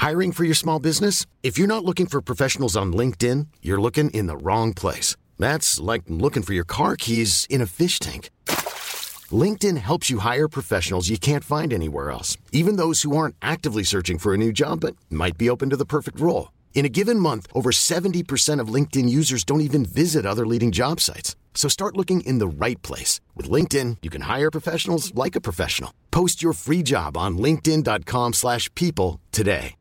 Hiring for your small business? If you're not looking for professionals on LinkedIn, you're looking in the wrong place. That's like looking for your car keys in a fish tank. LinkedIn helps you hire professionals you can't find anywhere else, even those who aren't actively searching for a new job but might be open to the perfect role. In a given month, over 70% of LinkedIn users don't even visit other leading job sites. So start looking in the right place. With LinkedIn, you can hire professionals like a professional. Post your free job on linkedin.com/people today.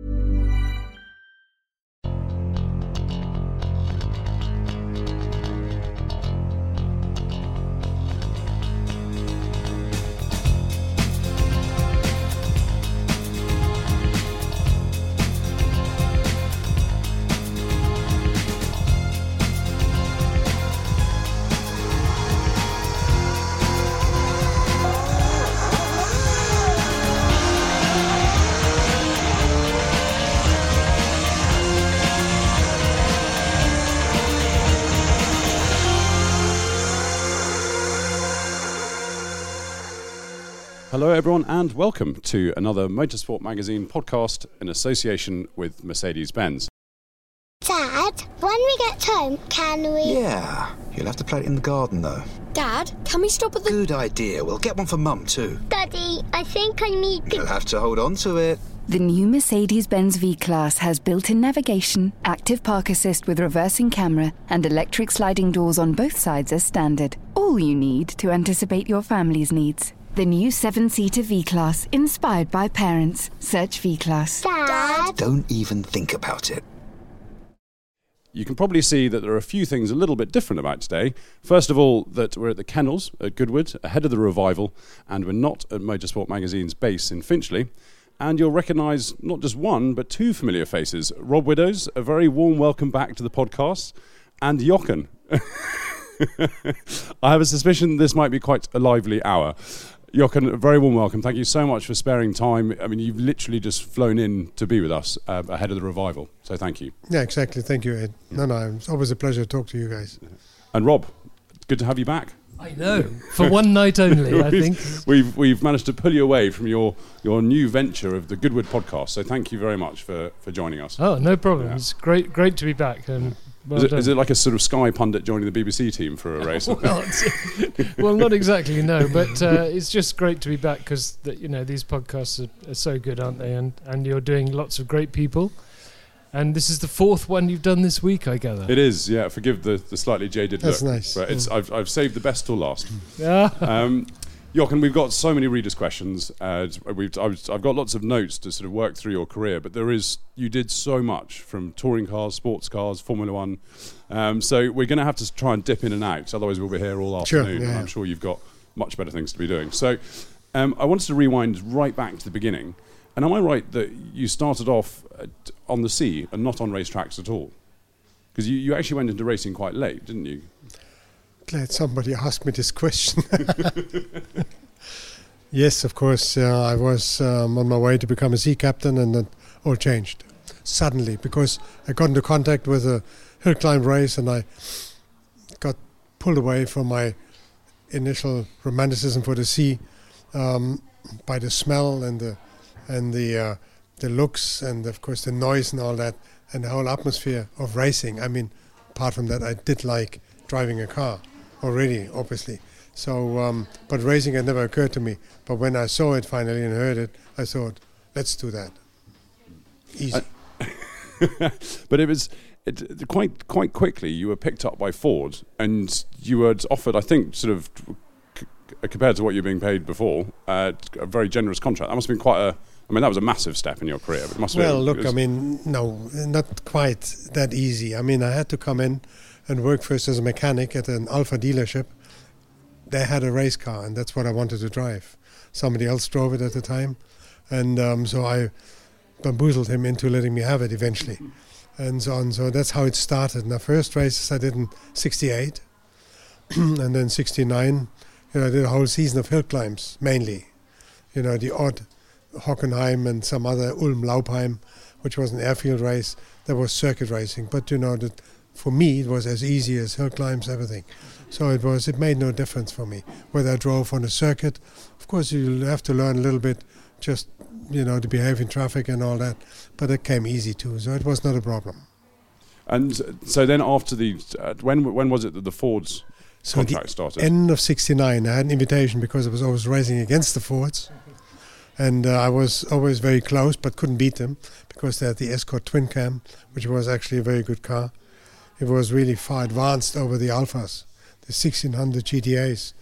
Hello everyone and welcome to another Motorsport Magazine podcast in association with Mercedes-Benz. Dad, when we get home, can we... Yeah, you'll have to play it in the garden though. Dad, can we stop at the... Good idea, we'll get one for Mum too. Daddy, I think I need... You'll have to hold on to it. The new Mercedes-Benz V-Class has built-in navigation, active park assist with reversing camera, and electric sliding doors on both sides as standard. All you need to anticipate your family's needs. The new 7-seater V-Class, inspired by parents. Search V-Class. Dad? Don't even think about it. You can probably see that there are a few things a little bit different about today. First of all, that we're at the Kennels at Goodwood, ahead of the revival, and we're not at Motorsport Magazine's base in Finchley. And you'll recognise not just one, but two familiar faces. Rob Widdows, a very warm welcome back to the podcast, and Jochen. I have a suspicion this might be quite a lively hour. Jochen, a very warm welcome. Thank you so much for sparing time. I mean, you've literally just flown in to be with us ahead of the revival, so thank you. Yeah, exactly. Thank you, Ed. No, it's always a pleasure to talk to you guys. And Rob, good to have you back. I know, for one night only, I think. We've managed to pull you away from your new venture of the Goodwood podcast, so thank you very much for joining us. Oh, no problem. Yeah. It's great to be back. Well is it like a sort of Sky pundit joining the BBC team for a race? Well, not exactly, no, but it's just great to be back because these podcasts are so good, aren't they? And you're doing lots of great people. And this is the fourth one you've done this week, I gather. It is, yeah. Forgive the slightly jaded That's look. nice. But I've saved the best till last. Yeah. Jochen, we've got so many readers' questions. I've got lots of notes to sort of work through your career, but you did so much from touring cars, sports cars, Formula One. So we're going to have to try and dip in and out, otherwise we'll be here all afternoon. Sure, yeah. I'm sure you've got much better things to be doing. So I wanted to rewind right back to the beginning. And am I right that you started off on the sea and not on racetracks at all? Because you actually went into racing quite late, didn't you? Glad somebody asked me this question. Yes, of course. I was on my way to become a sea captain, and then all changed suddenly because I got into contact with a hill climb race, and I got pulled away from my initial romanticism for the sea by the smell and the looks, and of course the noise and all that, and the whole atmosphere of racing. I mean, apart from that, I did like driving a car already, obviously. So, but racing had never occurred to me. But when I saw it finally and heard it, I thought, let's do that. Easy. But it was quite quickly. You were picked up by Ford, and you were offered, I think, sort of compared to what you're being paid before, a very generous contract. That must have been that was a massive step in your career. But it must well, look, I mean, no, not quite that easy. I mean, I had to come in and work first as a mechanic at an Alfa dealership. They had a race car, and that's what I wanted to drive. Somebody else drove it at the time, and so I bamboozled him into letting me have it eventually, and so on. So that's how it started. And the first races I did in '68, and then '69, I did a whole season of hill climbs, mainly. The odd Hockenheim and some other Ulm-Laubheim, which was an airfield race. That was circuit racing, but that for me it was as easy as hill climbs, everything. So it made no difference for me whether I drove on a circuit. Of course, you'll have to learn a little bit, just to behave in traffic and all that. But it came easy too, so it was not a problem. And so then after the when was it that the Ford's contract started? End of '69. I had an invitation because I was always racing against the Fords, and I was always very close, but couldn't beat them because they had the Escort twin cam, which was actually a very good car. It was really far advanced over the Alphas, the 1600 GTAs.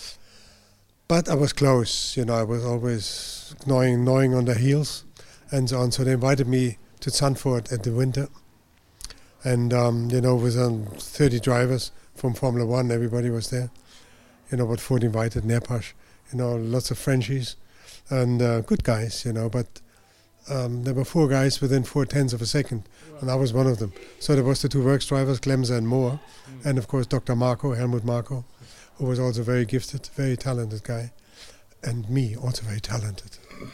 But I was close, I was always gnawing on their heels and so on. So they invited me to Zandvoort at the winter. And, with 30 drivers from Formula One, everybody was there. What Ford invited, Nerpasch, lots of Frenchies and good guys, but there were 4 guys within 0.4 of a second, and I was one of them. So there was the 2 works drivers, Glemser and Moore, and of course Dr. Marco, Helmut Marko, who was also very gifted, very talented guy, and me, also very talented.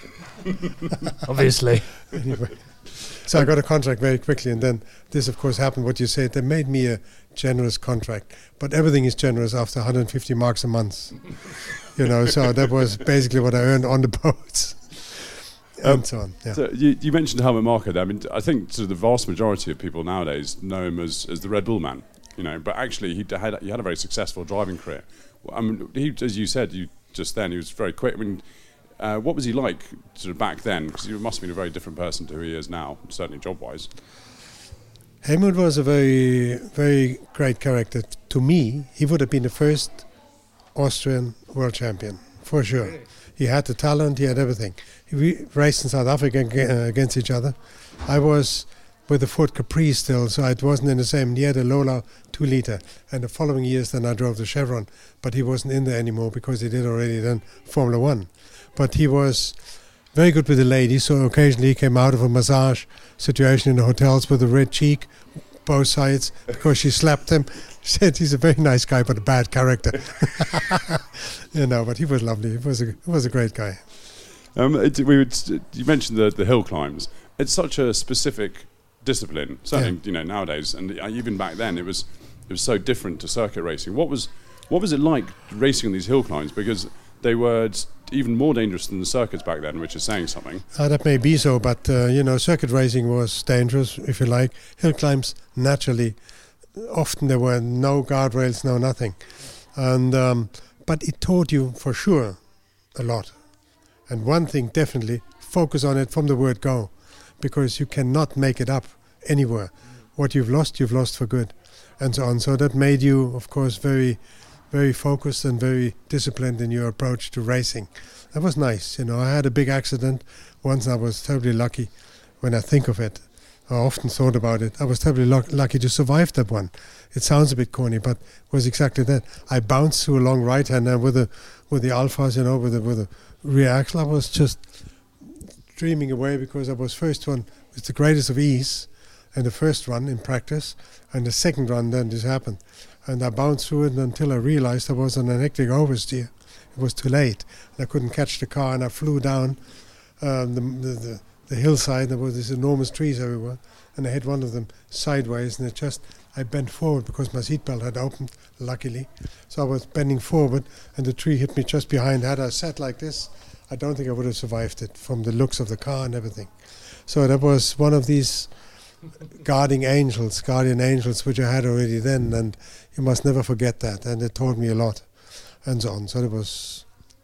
Obviously. Anyway. So I got a contract very quickly, and then this, of course, happened. What you said, they made me a generous contract, but everything is generous after 150 marks a month. So that was basically what I earned on the boats, and so on. Yeah. So you mentioned Helmut Marko there. I mean, I think sort of the vast majority of people nowadays know him as the Red Bull man. But actually he had a very successful driving career. I mean, he, as you said, he was very quick. I mean, what was he like sort of back then? Because he must have been a very different person to who he is now, certainly job-wise. Helmut was a very, very great character. To me, he would have been the first Austrian world champion, for sure. He had the talent, he had everything. We raced in South Africa against each other. I was with the Ford Capri still, so it wasn't in the same. He had a Lola 2-liter, and the following years then I drove the Chevron, but he wasn't in there anymore because he did already then Formula One. But he was very good with the ladies, so occasionally he came out of a massage situation in the hotels with a red cheek, both sides, because she slapped him. She said he's a very nice guy, but a bad character. But he was lovely. He was a great guy. You mentioned the hill climbs. It's such a specific discipline, certainly nowadays, and even back then it was so different to circuit racing. What was it like racing on these hill climbs? Because they were even more dangerous than the circuits back then, which is saying something. That may be so, but circuit racing was dangerous, if you like. Hill climbs, naturally, often there were no guardrails, no nothing, and but it taught you for sure a lot. And one thing definitely, focus on it from the word go, because you cannot make it up anywhere. What you've lost for good, and so on. So that made you, of course, very, very focused and very disciplined in your approach to racing. That was nice. I had a big accident once. I was terribly lucky. When I think of it, I often thought about it. I was terribly lucky to survive that one. It sounds a bit corny, but it was exactly that. I bounced through a long right-hander with the Alphas, with the rear axle. I was just dreaming away because I was first one with the greatest of ease, and the first run in practice, and the second run then this happened. And I bounced through it until I realized I was on an electric oversteer. It was too late. And I couldn't catch the car, and I flew down the hillside. There was these enormous trees everywhere, and I hit one of them sideways, and I bent forward because my seatbelt had opened, luckily. So I was bending forward, and the tree hit me just behind. Had I sat like this, I don't think I would have survived it from the looks of the car and everything. So that was one of these guardian angels, which I had already then, and you must never forget that. And it taught me a lot, and so on. So that was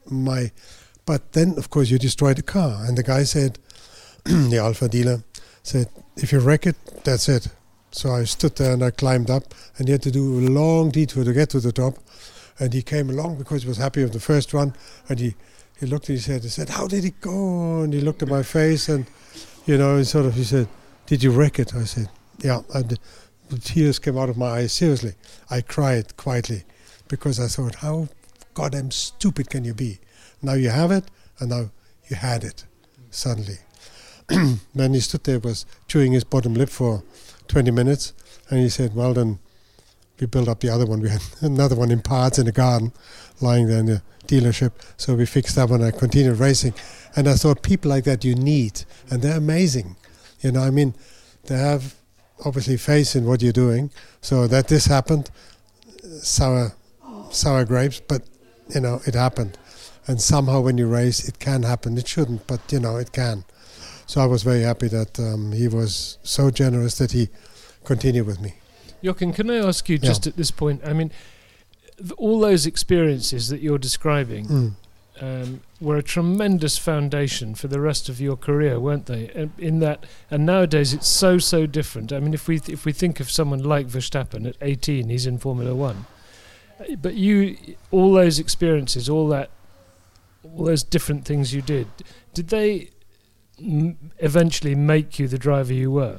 but then, of course, you destroy the car. And the guy said, the Alfa dealer said, if you wreck it, that's it. So I stood there and I climbed up, and he had to do a long detour to get to the top. And he came along because he was happy with the first run, and he looked at his head and said, how did it go? And he looked at my face, and he said, did you wreck it? I said, yeah. And the tears came out of my eyes. Seriously, I cried quietly because I thought, how goddamn stupid can you be? Now you have it, and now you had it suddenly. Then he stood there, was chewing his bottom lip for 20 minutes, and he said, well, then we built up the other one. We had another one in parts in the garden, lying there in the dealership. So we fixed that one. I continued racing. And I thought, people like that you need, and they're amazing. They have obviously faith in what you're doing. So that this happened, sour grapes, but, it happened. And somehow when you race, it can happen. It shouldn't, but it can. So I was very happy that he was so generous that he continued with me. Jochen, can I ask you just at this point, I mean, all those experiences that you're describing were a tremendous foundation for the rest of your career, weren't they? And nowadays it's so different. I mean, if we think of someone like Verstappen at 18, he's in Formula One. But all those experiences, all those different things you did they eventually make you the driver you were?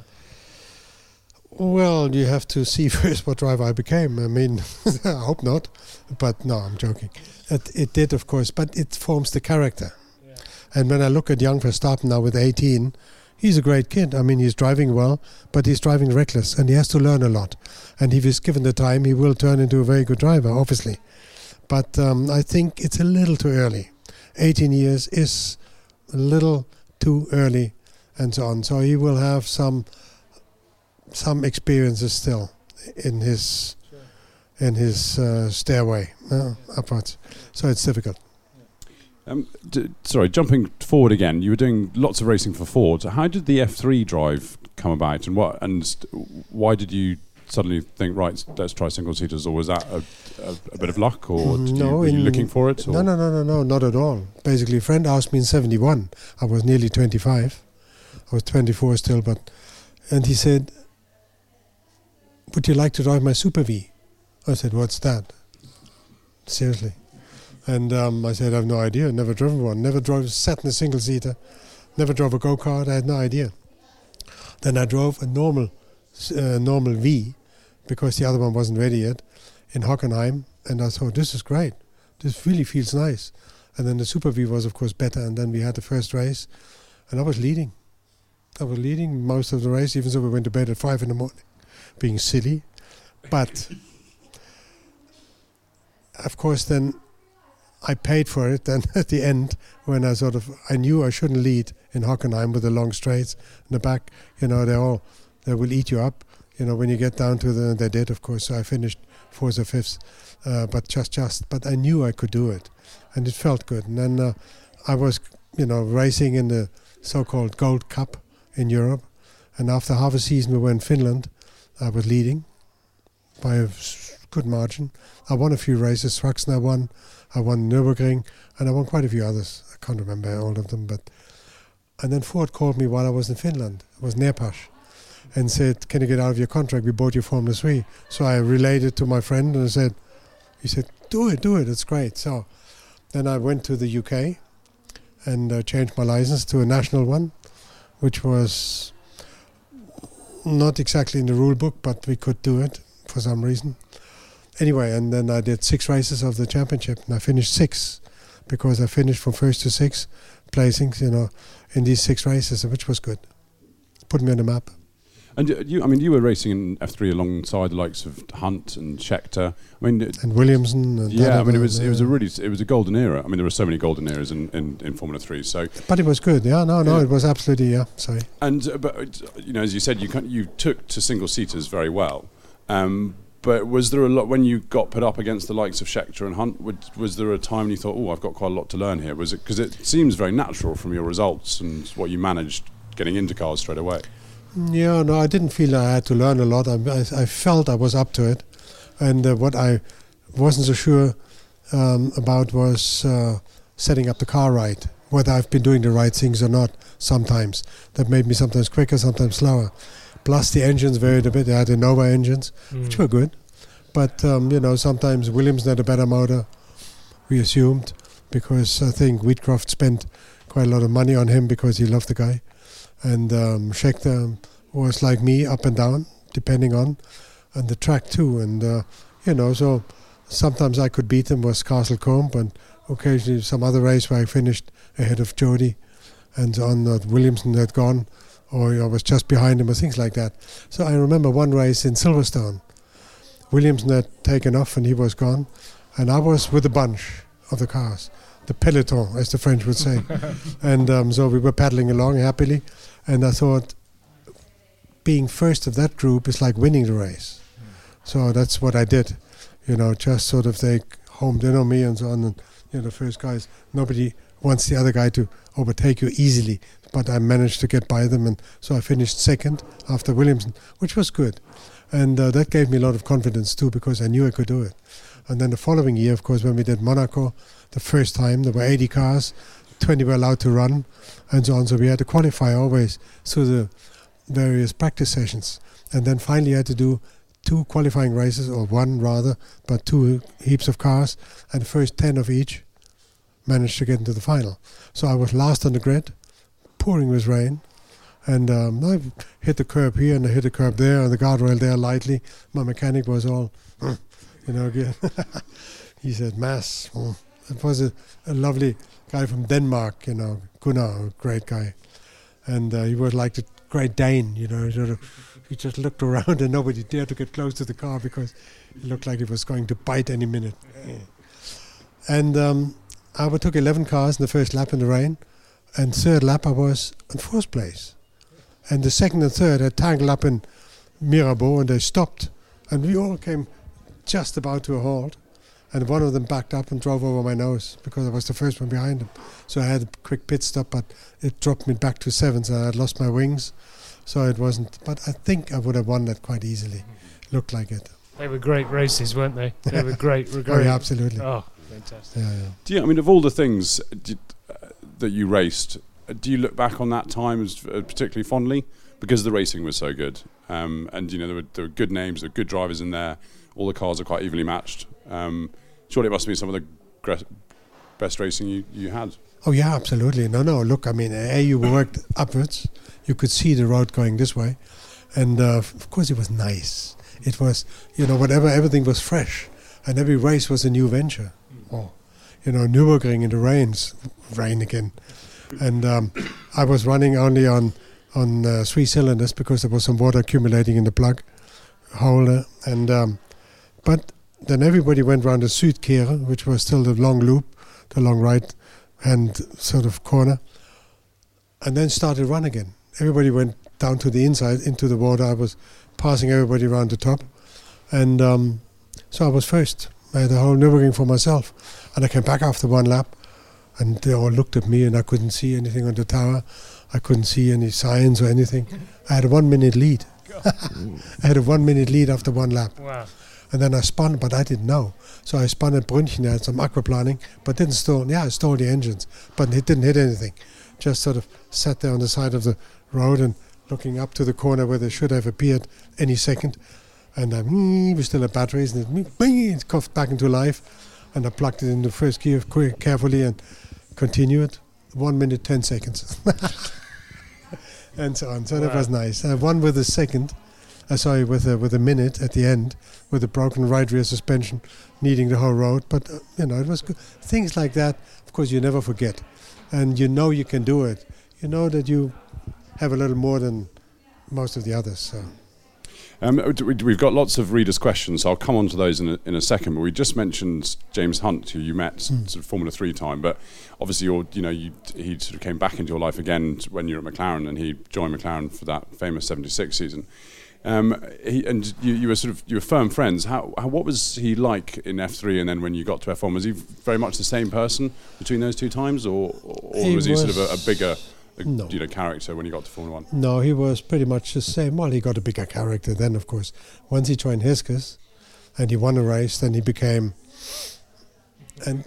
Well, you have to see first what driver I became. I mean, I hope not, but no, I'm joking. It did, of course, but it forms the character. Yeah. And when I look at young Verstappen now with 18, he's a great kid. I mean, he's driving well, but he's driving reckless, and he has to learn a lot. And if he's given the time, he will turn into a very good driver, obviously. But I think it's a little too early. 18 years is a little too early, and so on. So he will have some experiences still in his stairway upwards. So it's difficult. Sorry, jumping forward again, you were doing lots of racing for Ford. How did the F3 drive come about, and why did you suddenly think, right, let's try single-seaters, or was that a bit of luck, or were you looking for it? Or? No, not at all. Basically, a friend asked me in 71. I was nearly 25. I was 24 still, and he said, would you like to drive my Super V? I said, what's that? Seriously. And I said, I have no idea. Never driven one. Never sat in a single-seater. Never drove a go-kart. I had no idea. Then I drove a normal V, because the other one wasn't ready yet, in Hockenheim. And I thought, this is great. This really feels nice. And then the Super V was, of course, better. And then we had the first race. And I was leading. Most of the race, even though we went to bed at 5 in the morning, being silly. But, of course, then I paid for it. Then at the end, when I knew I shouldn't lead in Hockenheim with the long straights in the back. They will eat you up. When you get down to they did, of course. So I finished 4th or 5th, but just. But I knew I could do it, and it felt good. And then I was, racing in the so-called Gold Cup in Europe. And after half a season, we were in Finland. I was leading by a good margin. I won a few races. Sachsen I won Nürburgring, and I won quite a few others. I can't remember all of them. And then Ford called me while I was in Finland. It was Nerpash, and said, can you get out of your contract? We bought you Formula 3. So I relayed it to my friend, and he said, do it, it's great. So then I went to the UK and changed my license to a national one, which was not exactly in the rule book, but we could do it for some reason. Anyway, and then I did 6 races of the championship, and I finished 6, because I finished from 1st to 6th placings, in these 6 races, which was good. Put me on the map. And you were racing in F3 alongside the likes of Hunt and Scheckter. And Williamson. And it was a golden era. I mean, there were so many golden eras in Formula 3. So, but it was good. Yeah, it was absolutely Sorry. And but as you said, you took to single seaters very well. But was there a lot when you got put up against the likes of Scheckter and Hunt? Was there a time when you thought, I've got quite a lot to learn here? Was it because it seems very natural from your results and what you managed getting into cars straight away? Yeah, no, I didn't feel I had to learn a lot. I felt I was up to it. And what I wasn't so sure about was setting up the car right, whether I've been doing the right things or not sometimes. That made me sometimes quicker, sometimes slower. Plus the engines varied a bit. I had the Nova engines, which were good. But, sometimes Williams had a better motor, we assumed, because I think Wheatcroft spent quite a lot of money on him because he loved the guy. And Scheckter was like me, up and down, depending on, and the track too. And, so sometimes I could beat him, was Castle Combe, and occasionally some other race where I finished ahead of Jody, and on that Williamson had gone, or I was just behind him, or things like that. So I remember one race in Silverstone. Williamson had taken off and he was gone, and I was with a bunch of the cars, the peloton, as the French would say. And so we were paddling along happily, and I thought being first of that group is like winning the race. So that's what I did, just sort of they homed in on me and so on, and the first guys, nobody wants the other guy to overtake you easily, but I managed to get by them, and so I finished second after Williamson, which was good. And that gave me a lot of confidence too, because I knew I could do it. And then the following year, of course, when we did Monaco, the first time, there were 80 cars, 20 were allowed to run, and so on. So we had to qualify always through the various practice sessions. And then finally I had to do 2 qualifying races, or 1 rather, but 2 heaps of cars, and the first 10 of each managed to get into the final. So I was last on the grid, pouring with rain, and I hit the curb here and I hit the curb there and the guardrail there lightly. My mechanic was all, he said, Mads. It was a lovely guy from Denmark, Gunnar, a great guy. And he was like the Great Dane, he just looked around and nobody dared to get close to the car because it looked like it was going to bite any minute. Yeah. And I took 11 cars in the first lap in the rain, and third lap I was in 4th place. And the second and third had tangled up in Mirabeau, and they stopped. And we all came just about to a halt. And one of them backed up and drove over my nose because I was the first one behind him. So I had a quick pit stop, but it dropped me back to 7th, and I had lost my wings. So it wasn't, but I think I would have won that quite easily. Looked like it. They were great races, weren't they? They were great. Oh, yeah, absolutely. Oh, fantastic. Yeah. Of all the things that you raced, do you look back on that time as particularly fondly? Because the racing was so good. And, there were good names, there were good drivers in there. All the cars are quite evenly matched. Surely it must have been some of the best racing you had. Oh, yeah, absolutely. No, look, you worked upwards. You could see the road going this way. And, of course, it was nice. It was, everything was fresh. And every race was a new venture. Oh, Nürburgring in the rain again. And I was running only on 3 cylinders because there was some water accumulating in the plug holder. And but then everybody went round the Südkehre, which was still the long loop, the long right-hand sort of corner, and then started run again. Everybody went down to the inside, into the water. I was passing everybody around the top. And so I was first. I had the whole Nürburgring for myself. And I came back after 1 lap, and they all looked at me, and I couldn't see anything on the tower. I couldn't see any signs or anything. I had a 1 minute lead. I had a 1 minute lead after 1 lap. Wow. And then I spun, but I didn't know. So I spun at Brünchen, I had some aquaplaning, but didn't stall. Yeah, I stalled the engines, but it didn't hit anything. Just sort of sat there on the side of the road and looking up to the corner where they should have appeared any second. And we still had batteries, and it coughed back into life. And I plugged it in the first gear carefully and continued. 1 minute, 10 seconds. And so on. So wow. That was nice. I won with a second. With a minute at the end, with a broken right rear suspension, needing the whole road. But it was good. Things like that, of course, you never forget, and you can do it. You know that you have a little more than most of the others. So. We've got lots of readers' questions, so I'll come on to those in a second. But we just mentioned James Hunt, who you met sort of Formula 3 time, but obviously he sort of came back into your life again when you were at McLaren, and he joined McLaren for that famous '76 season. You were firm friends. What was he like in F3, and then when you got to F1? Was he very much the same person between those 2 times, or was he sort of a bigger character when he got to Formula 1? No, he was pretty much the same. Well, he got a bigger character then, of course. Once he joined Heskes and he won a race, then he became... And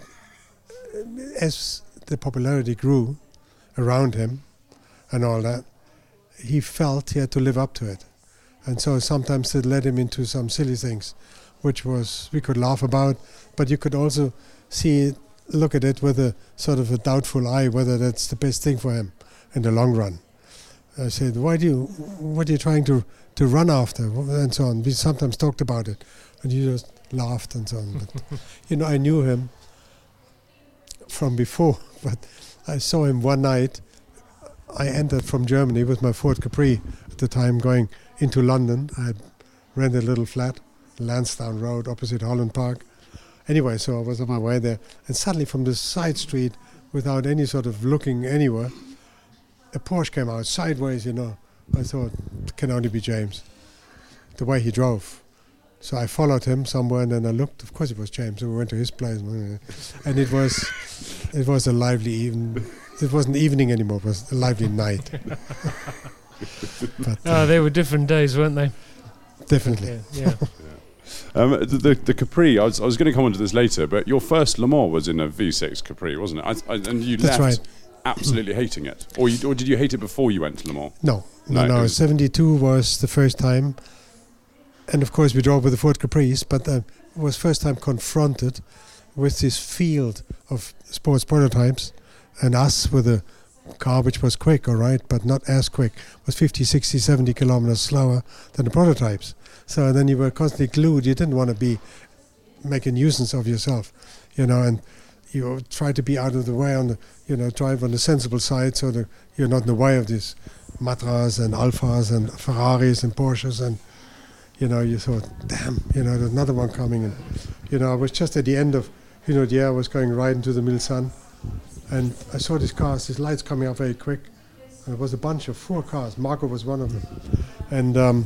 as the popularity grew around him and all that, he felt he had to live up to it. And so sometimes it led him into some silly things, which we could laugh about, but you could also look at it with a sort of a doubtful eye whether that's the best thing for him in the long run. I said, what are you trying to run after? And so on. We sometimes talked about it, and he just laughed and so on. But, I knew him from before, but I saw him one night. I entered from Germany with my Ford Capri at the time, going into London. I had rented a little flat, Lansdowne Road, opposite Holland Park. Anyway, so I was on my way there, and suddenly from the side street, without any sort of looking anywhere, a Porsche came out sideways, I thought, it can only be James. The way he drove. So I followed him somewhere, and then I looked. Of course, it was James. So we went to his place, and it was a lively evening. It wasn't evening anymore. It was a lively night. But, they were different days, weren't they? Definitely. Yeah. The Capri, I was going to come on to this later, but your first Le Mans was in a V6 Capri, wasn't it? And you That's left right. absolutely hating it. Or did you hate it before you went to Le Mans? No. 72 was the first time. And of course we drove with the Ford Caprice, but it was first time confronted with this field of sports prototypes, and us with a car which was quick, all right, but not as quick, was 50, 60, 70 kilometers slower than the prototypes. So then you were constantly glued. You didn't want to be making nuisance of yourself, and you try to be out of the way drive on the sensible side so that you're not in the way of these Matras and Alfas and Ferraris and Porsches, and you thought, damn, there's another one coming. And I was just at the end of the year. I was going right into the Mulsanne, and I saw these cars, these lights coming up very quick, and it was a bunch of 4 cars. Marco was one of them, and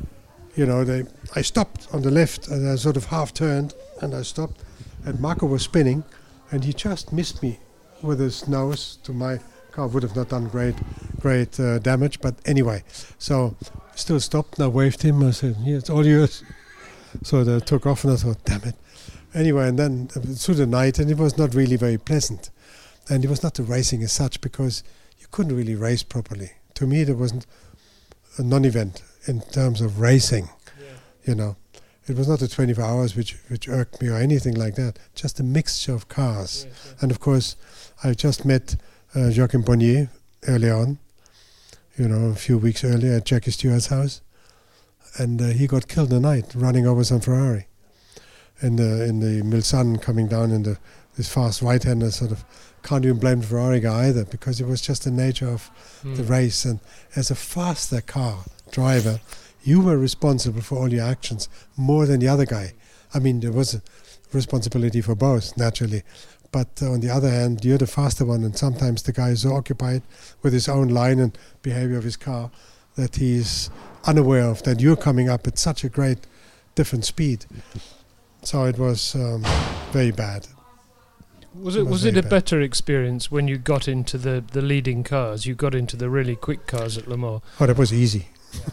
I stopped on the left, and I sort of half turned, and I stopped, and Marco was spinning, and he just missed me with his nose to my car. Would have not done great damage, but anyway, so still stopped, and I waved him. I said, "Yeah, it's all yours." So they took off, and I thought, damn it. Anyway, and then through the night, and it was not really very pleasant. And it was not the racing as such, because you couldn't really race properly. To me, there wasn't a non-event in terms of racing. Yeah. It was not the 24 hours which irked me or anything like that. Just a mixture of cars. Yeah. And of course, I just met Joachim Bonnier early on, a few weeks earlier at Jackie Stewart's house. And he got killed in the night running over some Ferrari. And in the Mulsanne coming down in this fast right-hander, sort of can't even blame the Ferrari guy either, because it was just the nature of the race. And as a faster car driver, you were responsible for all your actions more than the other guy. I mean, there was a responsibility for both, naturally. But on the other hand, you're the faster one, and sometimes the guy is so occupied with his own line and behavior of his car that he's unaware of that you're coming up at such a great different speed. So it was very bad. Was it a better experience when you got into the leading cars? You got into the really quick cars at Le Mans? Oh, that was easy.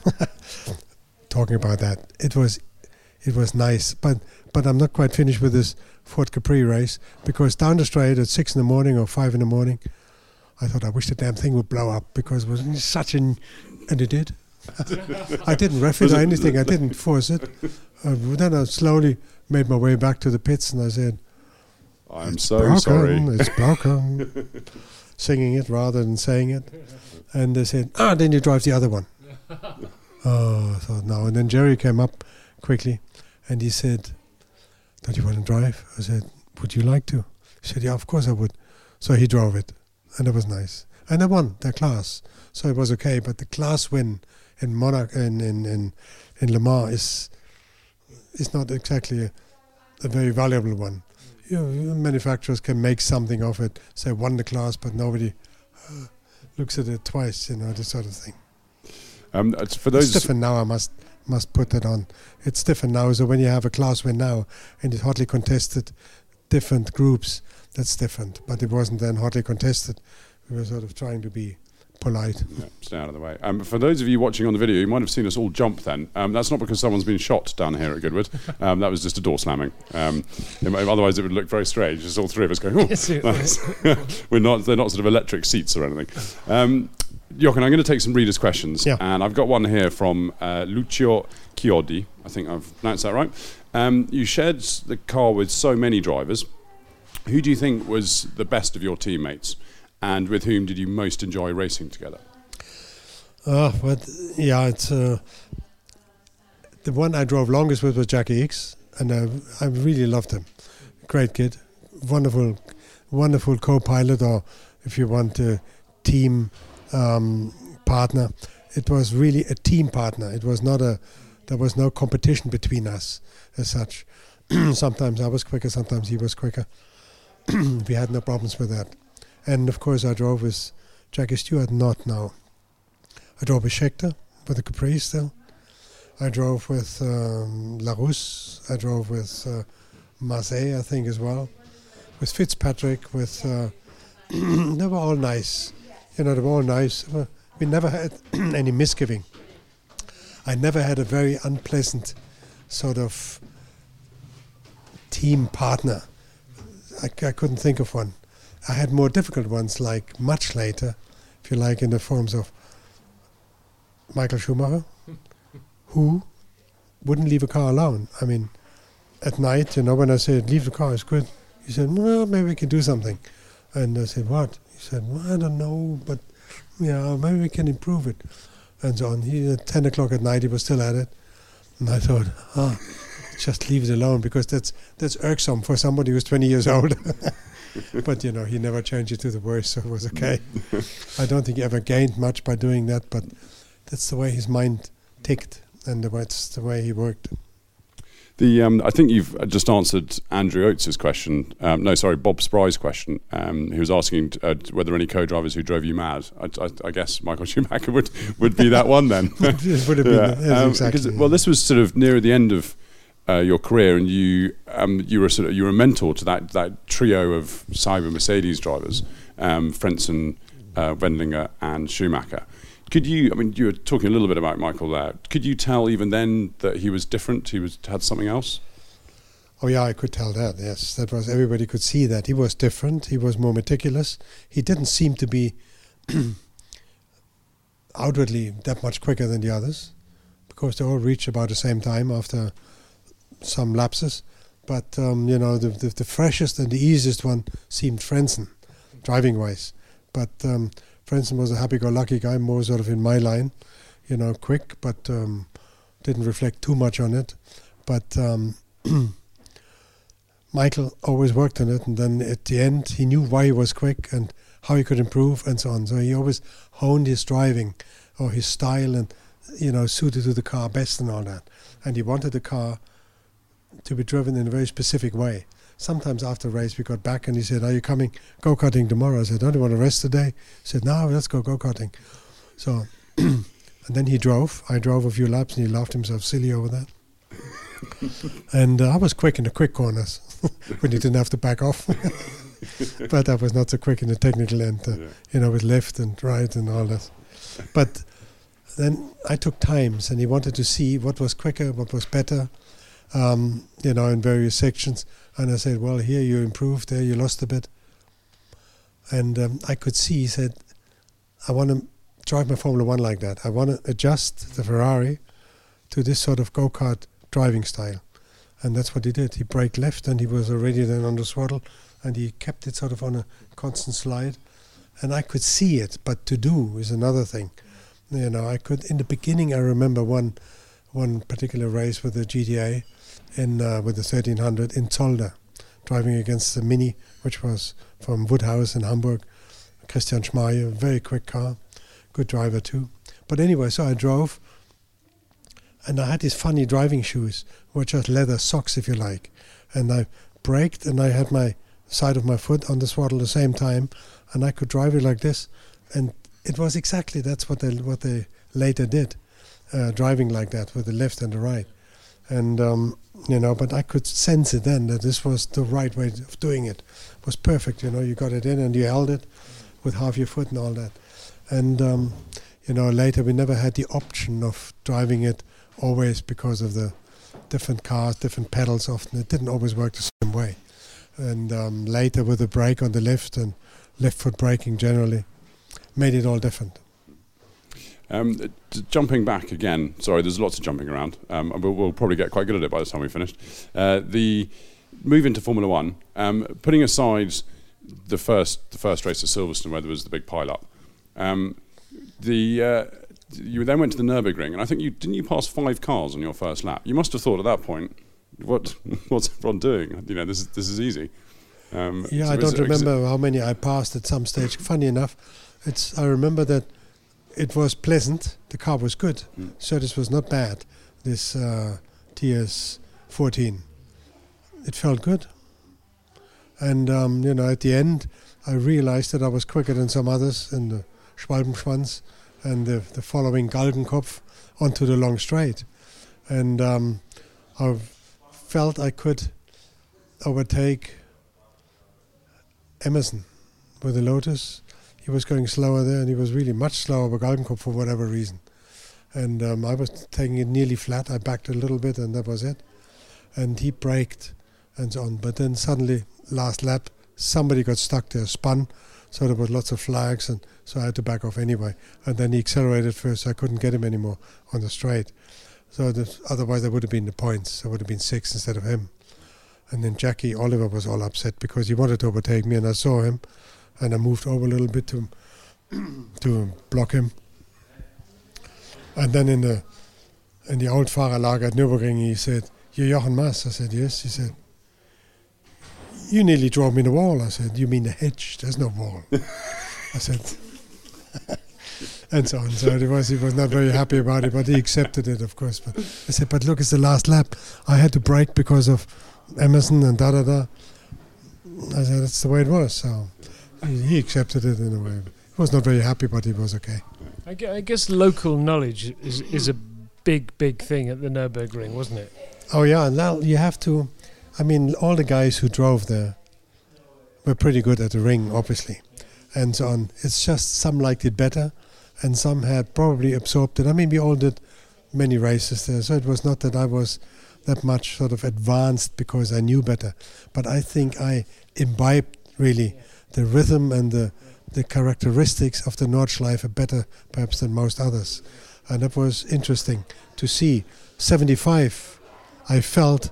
Talking about that, it was nice, but I'm not quite finished with this Ford Capri race, because down the straight at 6 in the morning or 5 in the morning, I thought, I wish the damn thing would blow up, because it was and it did. I didn't ref it or anything. I didn't force it. Then I slowly made my way back to the pits, and I said, I'm so sorry. It's broken. Singing it rather than saying it. And they said, then you drive the other one. I thought, no. And then Jerry came up quickly, and he said, don't you want to drive? I said, would you like to? He said, yeah, of course I would. So he drove it, and it was nice. And I won their class, so it was okay. But the class win in in Le Mans is not exactly a very valuable one. Manufacturers can make something of it, say won the class, but nobody looks at it twice, this sort of thing. For those it's different now, I must put that on. It's different now, so when you have a class win now and it's hotly contested, different groups, that's different. But it wasn't then hotly contested. We were sort of trying to be polite. Yeah, stay out of the way. For those of you watching on the video, you might have seen us all jump then. That's not because someone's been shot down here at Goodwood. That was just a door slamming. Otherwise it would look very strange. Just all three of us going, oh, nice. They're not sort of electric seats or anything. Jochen, I'm going to take some readers' questions. Yeah. And I've got one here from Lucio Chiodi. I think I've pronounced that right. You shared the car with so many drivers. Who do you think was the best of your teammates? And with whom did you most enjoy racing together? It's the one I drove longest with was Jackie Ickx, and I really loved him. Great kid, wonderful co-pilot, or if you want a team partner. It was really a team partner. It was not there was no competition between us as such. Sometimes I was quicker, sometimes he was quicker. We had no problems with that. And of course I drove with Jackie Stewart, not now. I drove with Scheckter, with the Capri still. I drove with Larousse. I drove with Marseille, I think, as well. With Fitzpatrick, with they were all nice. They were all nice. We never had any misgiving. I never had a very unpleasant sort of team partner. I couldn't think of one. I had more difficult ones, like much later, if you like, in the forms of Michael Schumacher, who wouldn't leave a car alone. I mean, at night, when I said, leave the car, it's good, he said, well, maybe we can do something. And I said, what? He said, well, I don't know, but maybe we can improve it. And so on. At 10 o'clock at night, he was still at it. And I thought, just leave it alone, because that's irksome for somebody who's 20 years old. But, he never changed it to the worse, so it was okay. I don't think he ever gained much by doing that, but that's the way his mind ticked, and that's the way he worked. I think you've just answered Andrew Oates' question. Bob Spry's question. He was asking were there any co-drivers who drove you mad. I guess Michael Schumacher would be that one then. It would have been. Yes, exactly. Well, this was sort of near the end of your career, and you were a mentor to that trio of Cyber Mercedes drivers, Frentzen, Wendlinger, and Schumacher. You were talking a little bit about Michael there. Could you tell even then that he was different? He had something else? Oh yeah, I could tell that, yes. Everybody could see that. He was different. He was more meticulous. He didn't seem to be outwardly that much quicker than the others, because they all reached about the same time after some lapses. But, the freshest and the easiest one seemed Frentzen, driving-wise. But Frentzen was a happy-go-lucky guy, more sort of in my line, quick, but didn't reflect too much on it. But Michael always worked on it, and then at the end he knew why he was quick and how he could improve and so on. So he always honed his driving or his style and, suited to the car best and all that. And he wanted the car to be driven in a very specific way. Sometimes after the race we got back and he said, are you coming go-karting tomorrow? I said, don't you want to rest today? He said, no, let's go go-karting. So, and then he drove. I drove a few laps and he laughed himself silly over that. And I was quick in the quick corners when you didn't have to back off. But I was not so quick in the technical end, with left and right and all that. But then I took times and he wanted to see what was quicker, what was better, in various sections. And I said, well, here you improved, there you lost a bit. And I could see, he said, I want to drive my Formula One like that. I want to adjust the Ferrari to this sort of go-kart driving style. And that's what he did. He braked left and he was already then on the throttle and he kept it sort of on a constant slide. And I could see it, but to do is another thing. I could, in the beginning, I remember one particular race with the GTA with the 1300 in Zolder, driving against the Mini, which was from Woodhouse in Hamburg. Christian Schmaier, very quick car, good driver too. But anyway, so I drove, and I had these funny driving shoes, which are leather socks, if you like. And I braked, and I had my side of my foot on the throttle at the same time, and I could drive it like this. And it was exactly that's what they later did, driving like that with the left and the right. And but I could sense it then that this was the right way of doing it. It was perfect, you got it in and you held it with half your foot and all that. And later we never had the option of driving it always because of the different cars, different pedals. Often it didn't always work the same way. And later with the brake on the left and left foot braking generally made it all different. Jumping back again, sorry, there's lots of jumping around. We'll probably get quite good at it by the time we finished. The move into Formula One, putting aside the first race at Silverstone where there was the big pile-up, you then went to the Nürburgring, and I think didn't you pass 5 cars on your first lap? You must have thought at that point, what's everyone doing? This is easy. I don't remember how many I passed at some stage. Funny enough, I remember that it was pleasant. The car was good. Service was not bad. This TS14, it felt good. And at the end, I realized that I was quicker than some others in the Schwalbenschwanz and the following Galgenkopf onto the long straight. And I felt I could overtake Emerson with the Lotus. He was going slower there, and he was really much slower by Galgenkopf for whatever reason. And I was taking it nearly flat. I backed a little bit, and that was it. And he braked and so on. But then suddenly, last lap, somebody got stuck there, spun. So there was lots of flags, and so I had to back off anyway. And then he accelerated first, so I couldn't get him anymore on the straight. So otherwise, there would have been the points. There would have been 6 instead of him. And then Jackie Oliver was all upset because he wanted to overtake me, and I saw him. And I moved over a little bit to block him. And then in the old Fahrerlager at Nürburgring, he said, "You're Jochen Mass?" I said, "Yes." He said, "You nearly drove me in the wall." I said, "You mean the hedge? There's no wall." I said, and so on. So he was not very happy about it, but he accepted it, of course. But I said, "But look, it's the last lap. I had to brake because of Emerson and da-da-da." I said, "That's the way it was." So he accepted it in a way. He was not very happy, but he was okay. I guess local knowledge is a big thing at the Nürburgring, wasn't it? Oh yeah, and now you have to. I mean, all the guys who drove there were pretty good at the ring, obviously, and so on. It's just some liked it better, and some had probably absorbed it. I mean, we all did many races there, so it was not that I was that much sort of advanced because I knew better, but I think I imbibed really the rhythm and the characteristics of the Nordschleife better perhaps than most others. And that was interesting to see. 75, I felt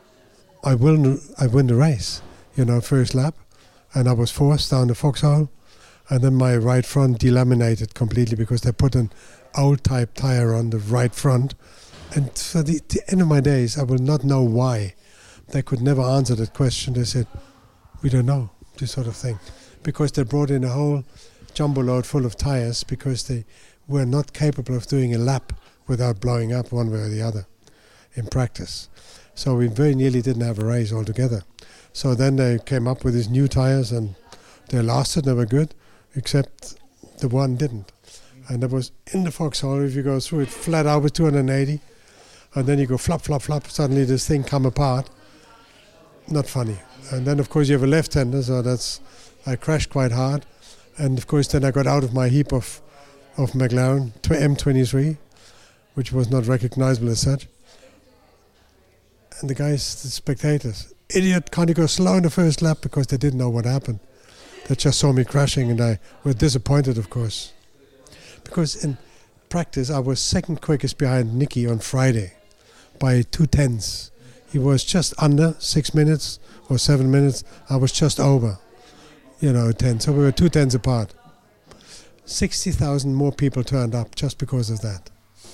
I win the race, first lap. And I was forced down the Vauxhall. And then my right front delaminated completely because they put an old type tire on the right front. And for the end of my days, I will not know why. They could never answer that question. They said, "We don't know," this sort of thing. Because they brought in a whole jumbo load full of tires because they were not capable of doing a lap without blowing up one way or the other in practice. So we very nearly didn't have a race altogether. So then they came up with these new tires and they lasted, they were good, except the one didn't. And that was in the Vauxhall. If you go through it flat out with 280, and then you go flop, flop, flop, suddenly this thing come apart. Not funny. And then of course you have a left-hander, so I crashed quite hard. And of course then I got out of my heap of McLaren M23, which was not recognizable as such. And the guys, the spectators, "Idiot, can't you go slow in the first lap?" Because they didn't know what happened. They just saw me crashing, and I was disappointed, of course. Because in practice I was second quickest behind Nicky on Friday by 2/10. He was just under 6 minutes or 7 minutes. I was just over, 10. So we were 2/10 apart. 60,000 more people turned up just because of that.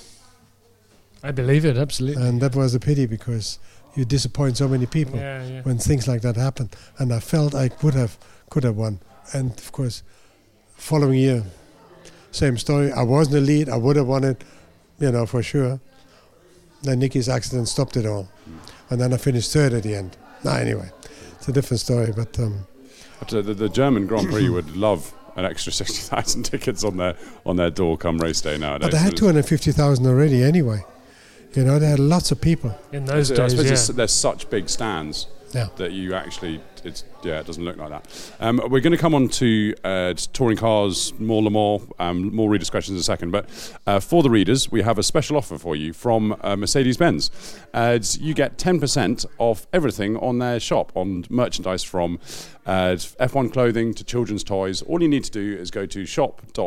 I believe it, absolutely. And that was a pity because you disappoint so many people when things like that happen. And I felt I could have won. And of course, following year, same story. I was in the lead. I would have won it, for sure. Then Nicky's accident stopped it all. And then I finished third at the end. Anyway, it's a different story. But the German Grand Prix would love an extra 60,000 tickets on their door come race day nowadays. But they had 250,000 already anyway. They had lots of people. In those days, I suppose there's such big stands that you actually, it doesn't look like that. We're going to come on to touring cars, more Le Mans, more readers' questions in a second. But for the readers, we have a special offer for you from Mercedes-Benz. You get 10% off everything on their shop, on merchandise from F1 clothing to children's toys. All you need to do is go to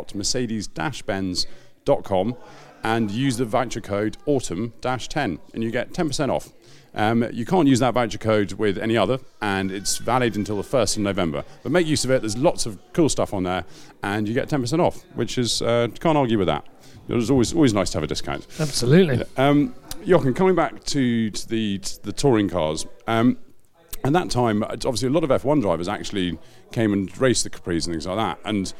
shop.mercedes-benz.com and use the voucher code AUTUMN-10 and you get 10% off. You can't use that voucher code with any other, and it's valid until the 1st of November. But make use of it. There's lots of cool stuff on there, and you get 10% off, which is can't argue with that. It's always nice to have a discount. Absolutely. Jochen, coming back to the touring cars, at that time, obviously a lot of F1 drivers actually came and raced the Capris and things like that. And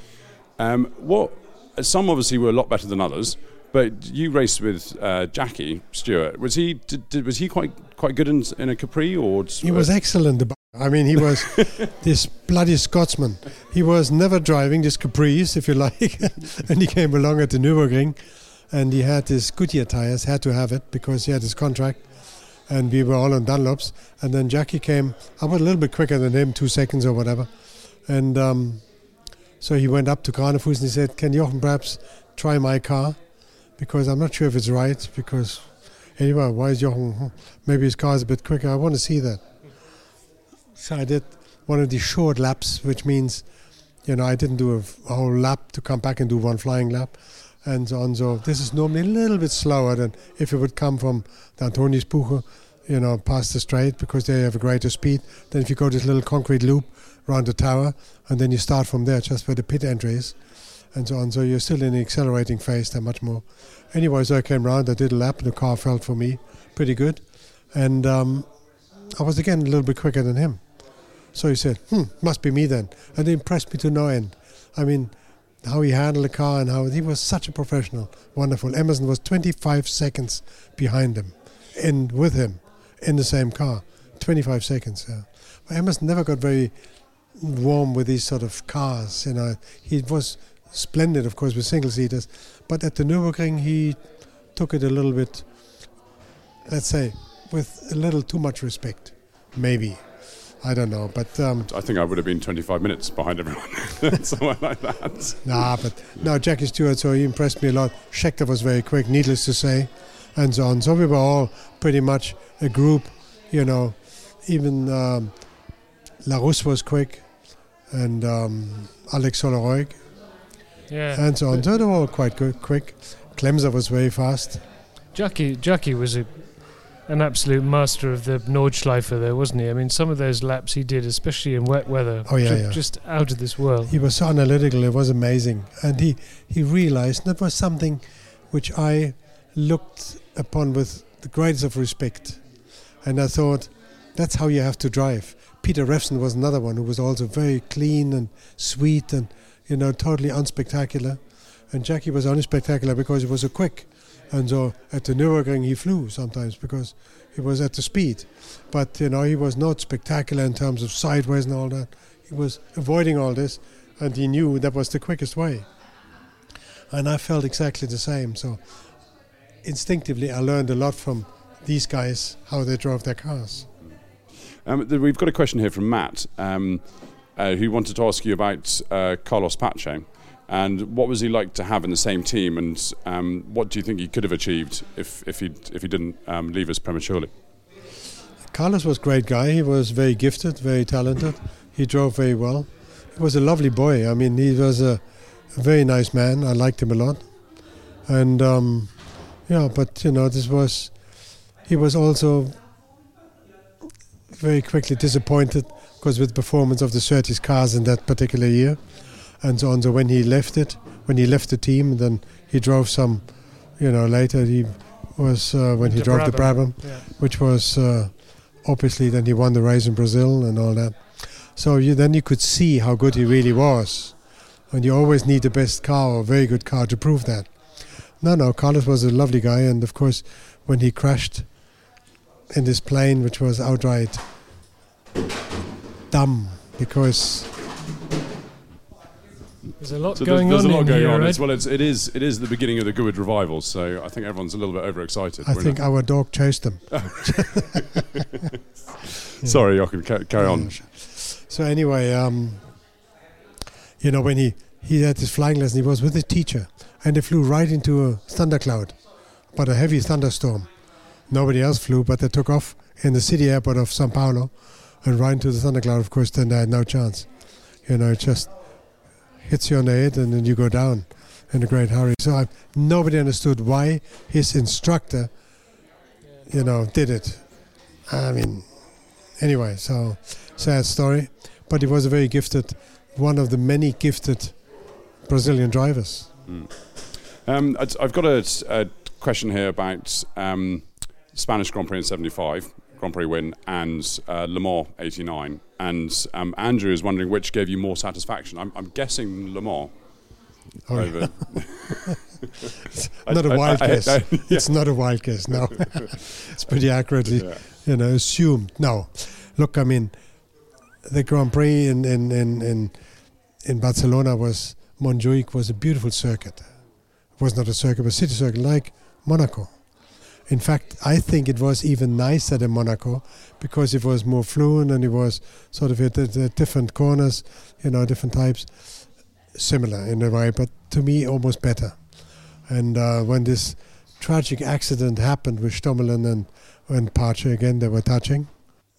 some obviously were a lot better than others. But you raced with Jackie Stewart. Was he quite good in a Capri, or he was excellent? I mean, he was this bloody Scotsman. He was never driving this Capris, if you like, and he came along at the Nürburgring, and he had his Goodyear tires, had to have it because he had his contract, and we were all on Dunlops. And then Jackie came. I was a little bit quicker than him, 2 seconds or whatever. And so he went up to Granefuss and he said, "Can Jochen perhaps try my car? Because I'm not sure if it's right, because anyway, why is Jochen, maybe his car is a bit quicker. I want to see that." So I did one of these short laps, which means, I didn't do a whole lap to come back and do one flying lap and so on. So this is normally a little bit slower than if it would come from the Antoniusbuche, past the straight, because they have a greater speed. Then if you go this little concrete loop around the tower, and then you start from there, just where the pit entry is, and so on. So you're still in the accelerating phase, there much more. Anyway, so I came round, I did a lap, and the car felt for me pretty good. And I was again a little bit quicker than him. So he said, must be me then. And it impressed me to no end. I mean, how he handled the car and how he was such a professional, wonderful. Emerson was 25 seconds behind him and with him in the same car. 25 seconds. Yeah. But Emerson never got very warm with these sort of cars. He was splendid, of course, with single-seaters. But at the Nürburgring, he took it a little bit, let's say, with a little too much respect. Maybe. I don't know, but... I think I would have been 25 minutes behind everyone, somewhere like that. No, Jackie Stewart, so he impressed me a lot. Scheckter was very quick, needless to say, and so on. So we were all pretty much a group, even Larousse was quick, and Alex Soloreug, and so on. So they were all quite good, quick. Klemser was very fast. Jackie was an absolute master of the Nordschleife there, wasn't he? I mean, some of those laps he did, especially in wet weather, just out of this world. He was so analytical, it was amazing. And he realized that was something which I looked upon with the greatest of respect. And I thought, that's how you have to drive. Peter Revson was another one who was also very clean and sweet and, totally unspectacular. And Jackie was only spectacular because he was so quick. And so at the Nürburgring he flew sometimes because he was at the speed. But, he was not spectacular in terms of sideways and all that. He was avoiding all this, and he knew that was the quickest way. And I felt exactly the same. So instinctively I learned a lot from these guys, how they drove their cars. We've got a question here from Matt, who wanted to ask you about Carlos Pache. And what was he like to have in the same team, and what do you think he could have achieved if he didn't leave us prematurely? Carlos was a great guy. He was very gifted, very talented. He drove very well. He was a lovely boy. I mean, he was a very nice man. I liked him a lot. And he was also very quickly disappointed because with the performance of the Surtees cars in that particular year. And so on. So when he left the team, then he drove some, later he was, when he drove the Brabham, which was obviously then he won the race in Brazil and all that. So then you could see how good he really was. And you always need the best car or a very good car to prove that. No, Carlos was a lovely guy. And of course, when he crashed in this plane, which was outright dumb, because... There's a lot going on. Well, it is the beginning of the Goodwood revival, so I think everyone's a little bit overexcited. I think our dog chased them. Sorry, Jochen, carry on. So anyway, when he had his flying lesson, he was with his teacher, and they flew right into a thundercloud, but a heavy thunderstorm. Nobody else flew, but they took off in the city airport of Sao Paulo, and right into the thundercloud. Of course, then they had no chance. It just hits you on the head and then you go down in a great hurry. So nobody understood why his instructor, did it. I mean, anyway, so sad story. But he was a very gifted, one of the many gifted Brazilian drivers. I've got a question here about Spanish Grand Prix in 75. Grand Prix win and Le Mans 89, and Andrew is wondering which gave you more satisfaction. I'm guessing Le Mans. Over. Not a wild guess. It's not a wild guess. No, it's pretty accurately, assumed. No, look, I mean, the Grand Prix in Barcelona Montjuic was a beautiful circuit, was not a circuit, but city circuit like Monaco. In fact, I think it was even nicer than Monaco because it was more fluent and it was sort of at the different corners, different types, similar in a way, but to me almost better. And when this tragic accident happened with Stommelen and Pace again, they were touching.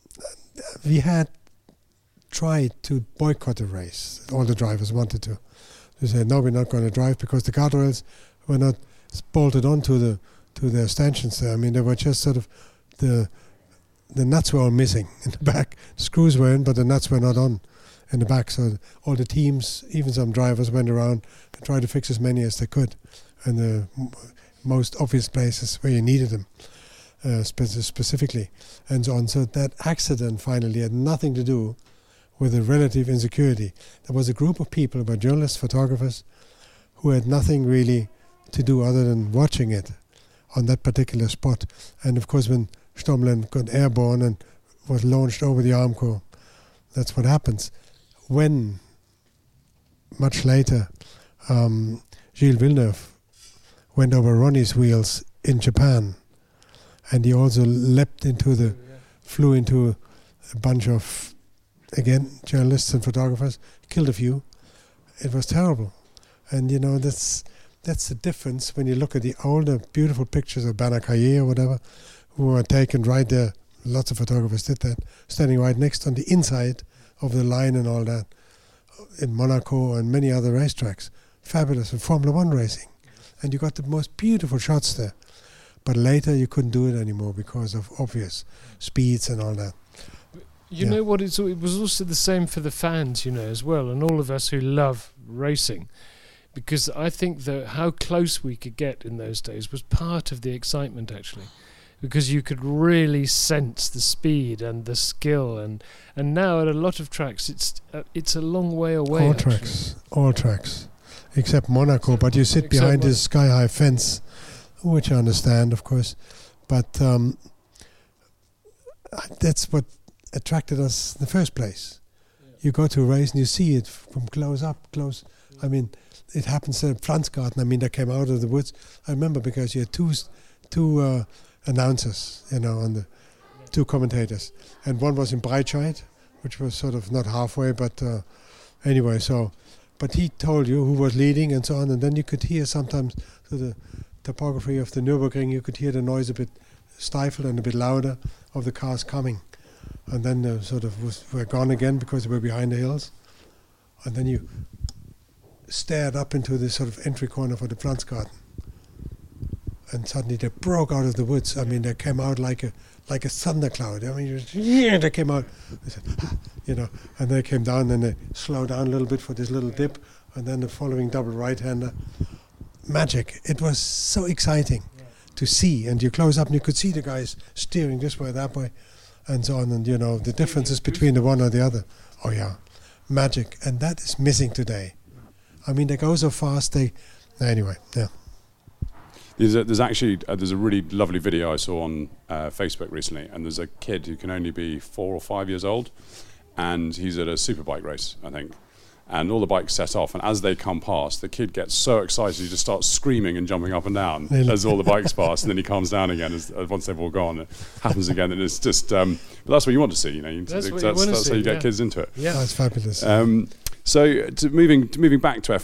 We had tried to boycott the race. All the drivers wanted to. They said, no, we're not going to drive because the guardrails were not bolted onto the stanchions there. I mean, they were just sort of the nuts were all missing in the back. The screws were in, but the nuts were not on in the back. So all the teams, even some drivers, went around and tried to fix as many as they could in the most obvious places where you needed them specifically, and so on. So that accident finally had nothing to do with the relative insecurity. There was a group of people, about journalists, photographers, who had nothing really to do other than watching it on that particular spot. And of course, when Stommelen got airborne and was launched over the Armco, that's what happens. When, much later, Gilles Villeneuve went over Ronnie's wheels in Japan, and he also flew into a bunch of, again, journalists and photographers, killed a few. It was terrible. And, that's the difference when you look at the older, beautiful pictures of Bernard Caillé or whatever, who were taken right there. Lots of photographers did that, standing right next on the inside of the line and all that, in Monaco and many other racetracks. Fabulous, in Formula One racing. And you got the most beautiful shots there. But later you couldn't do it anymore because of obvious speeds and all that. You know what? It was also the same for the fans, as well, and all of us who love racing. Because I think that how close we could get in those days was part of the excitement, actually. Because you could really sense the speed and the skill, and now at a lot of tracks it's a long way away. All tracks, except Monaco. But you sit behind this sky-high fence, which I understand, of course. But that's what attracted us in the first place. Yeah. You go to a race and you see it from close. I mean, it happens at Pflanzgarten. I mean, they came out of the woods. I remember because you had two announcers, and the two commentators. And one was in Breitscheid, which was sort of not halfway, but anyway, so. But he told you who was leading and so on, and then you could hear sometimes through the topography of the Nürburgring, you could hear the noise a bit stifled and a bit louder of the cars coming. And then they sort of were gone again because they were behind the hills. And then you stared up into this sort of entry corner for the Pflanzgarten. And suddenly they broke out of the woods. I mean, they came out like a thundercloud. I mean, they came out, and they came down and they slowed down a little bit for this little dip, and then the following double right-hander. Magic. It was so exciting to see, and you close up and you could see the guys steering this way, that way, and so on, and the differences between the one or the other. Oh yeah, magic. And that is missing today. I mean, they go so fast, anyway, yeah. There's a really lovely video I saw on Facebook recently, and there's a kid who can only be 4 or 5 years old, and he's at a superbike race, I think. And all the bikes set off, and as they come past, the kid gets so excited he just starts screaming and jumping up and down as all the bikes pass, and then he calms down again once they've all gone. It happens again, and it's just. But that's what you want to see, That's how you get kids into it. Yeah, that's fabulous. So moving back to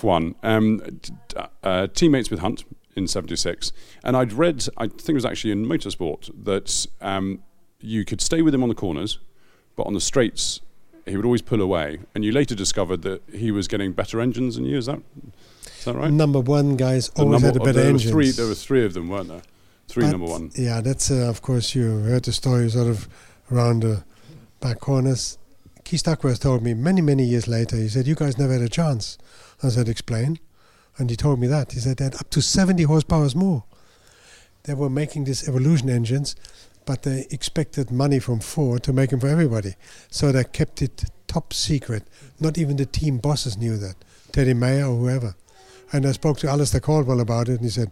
F1, teammates with Hunt in '76, and I'd read, I think it was actually in Motorsport, that you could stay with him on the corners, but on the straights he would always pull away, and you later discovered that he was getting better engines than you. Is that right? Number one guys always had a better engine. There were three of them, weren't there? Three number one. Yeah, that's of course you heard the story sort of around the back corners. Keith Duckworth told me many years later. He said, "You guys never had a chance." I said, "Explain." And he told me that. He said they had up to 70 horsepower more. They were making these Evolution engines, but they expected money from Ford to make them for everybody. So they kept it top secret. Not even the team bosses knew that. Teddy Mayer or whoever. And I spoke to Alistair Caldwell about it, and he said,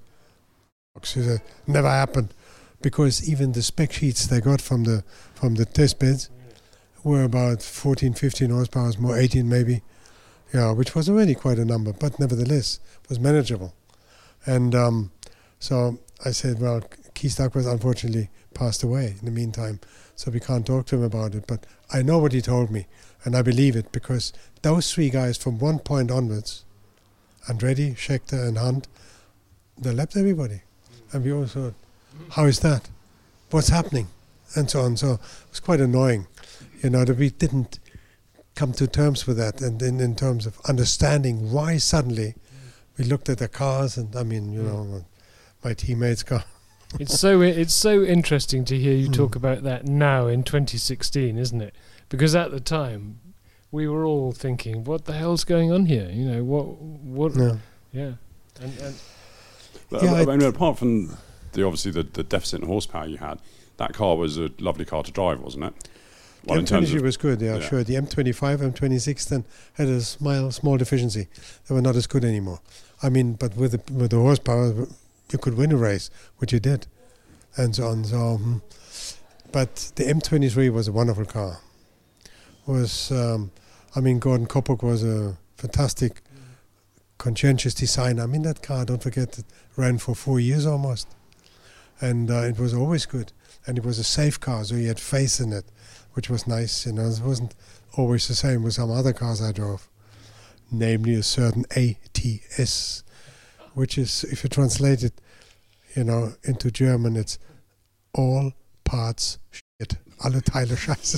never happened. Because even the spec sheets they got from the test beds were about 14, 15 horsepower more, 18 maybe. Yeah, which was already quite a number, but nevertheless was manageable. And so I said, well, Keith Duckworth unfortunately passed away in the meantime, so we can't talk to him about it. But I know what he told me, and I believe it, because those three guys from one point onwards, Andretti, Scheckter and Hunt, they left everybody. And we all thought, how is that? What's happening? And so on. So it was quite annoying, that we didn't come to terms with that, and in terms of understanding why suddenly we looked at the cars, and my teammates' car. It's so interesting to hear you talk about that now in 2016, isn't it? Because at the time we were all thinking, what the hell's going on here? What? Yeah. And apart from the deficit in horsepower you had, that car was a lovely car to drive, wasn't it? The M23 was good, sure. The M25, M26 then had a small deficiency. They were not as good anymore. I mean, but with the horsepower, you could win a race, which you did, and so on. So, but the M23 was a wonderful car. Gordon Koppuk was a fantastic, conscientious designer. I mean, that car, don't forget, it ran for 4 years almost, and it was always good. And it was a safe car, so you had faith in it, which was nice. It wasn't always the same with some other cars I drove, namely a certain ATS, which is, if you translate it, into German, it's all parts shit, alle Teile Scheiße.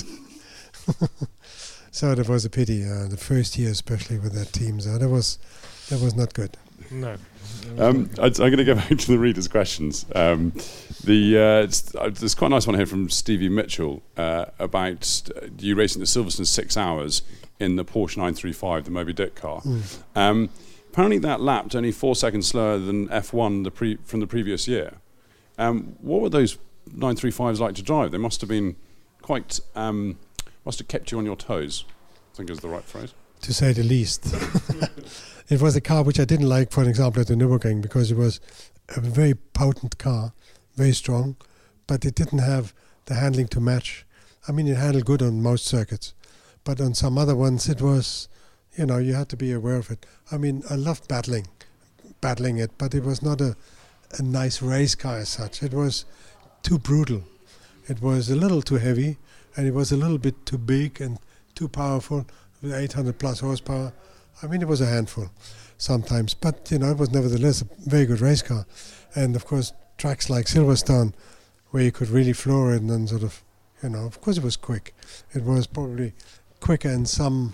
So that was a pity. The first year, especially with that team, so that was not good. No. I'm going to go back to the readers' questions. There's quite a nice one here from Stevie Mitchell about you racing at Silverstone 6 hours in the Porsche 935, the Moby Dick car. Apparently that lapped only 4 seconds slower than F1 from the previous year. What were those 935s like to drive? They must have been quite... must have kept you on your toes, I think is the right phrase. To say the least. It was a car which I didn't like, for example, at the Nürburgring, because it was a very potent car, very strong, but it didn't have the handling to match. I mean, it handled good on most circuits, but on some other ones it was, you had to be aware of it. I mean, I loved battling it, but it was not a nice race car as such. It was too brutal. It was a little too heavy, and it was a little bit too big and too powerful, with 800 plus horsepower. I mean, it was a handful sometimes, but, it was nevertheless a very good race car. And, of course, tracks like Silverstone, where you could really floor it and sort of, of course it was quick. It was probably quicker in some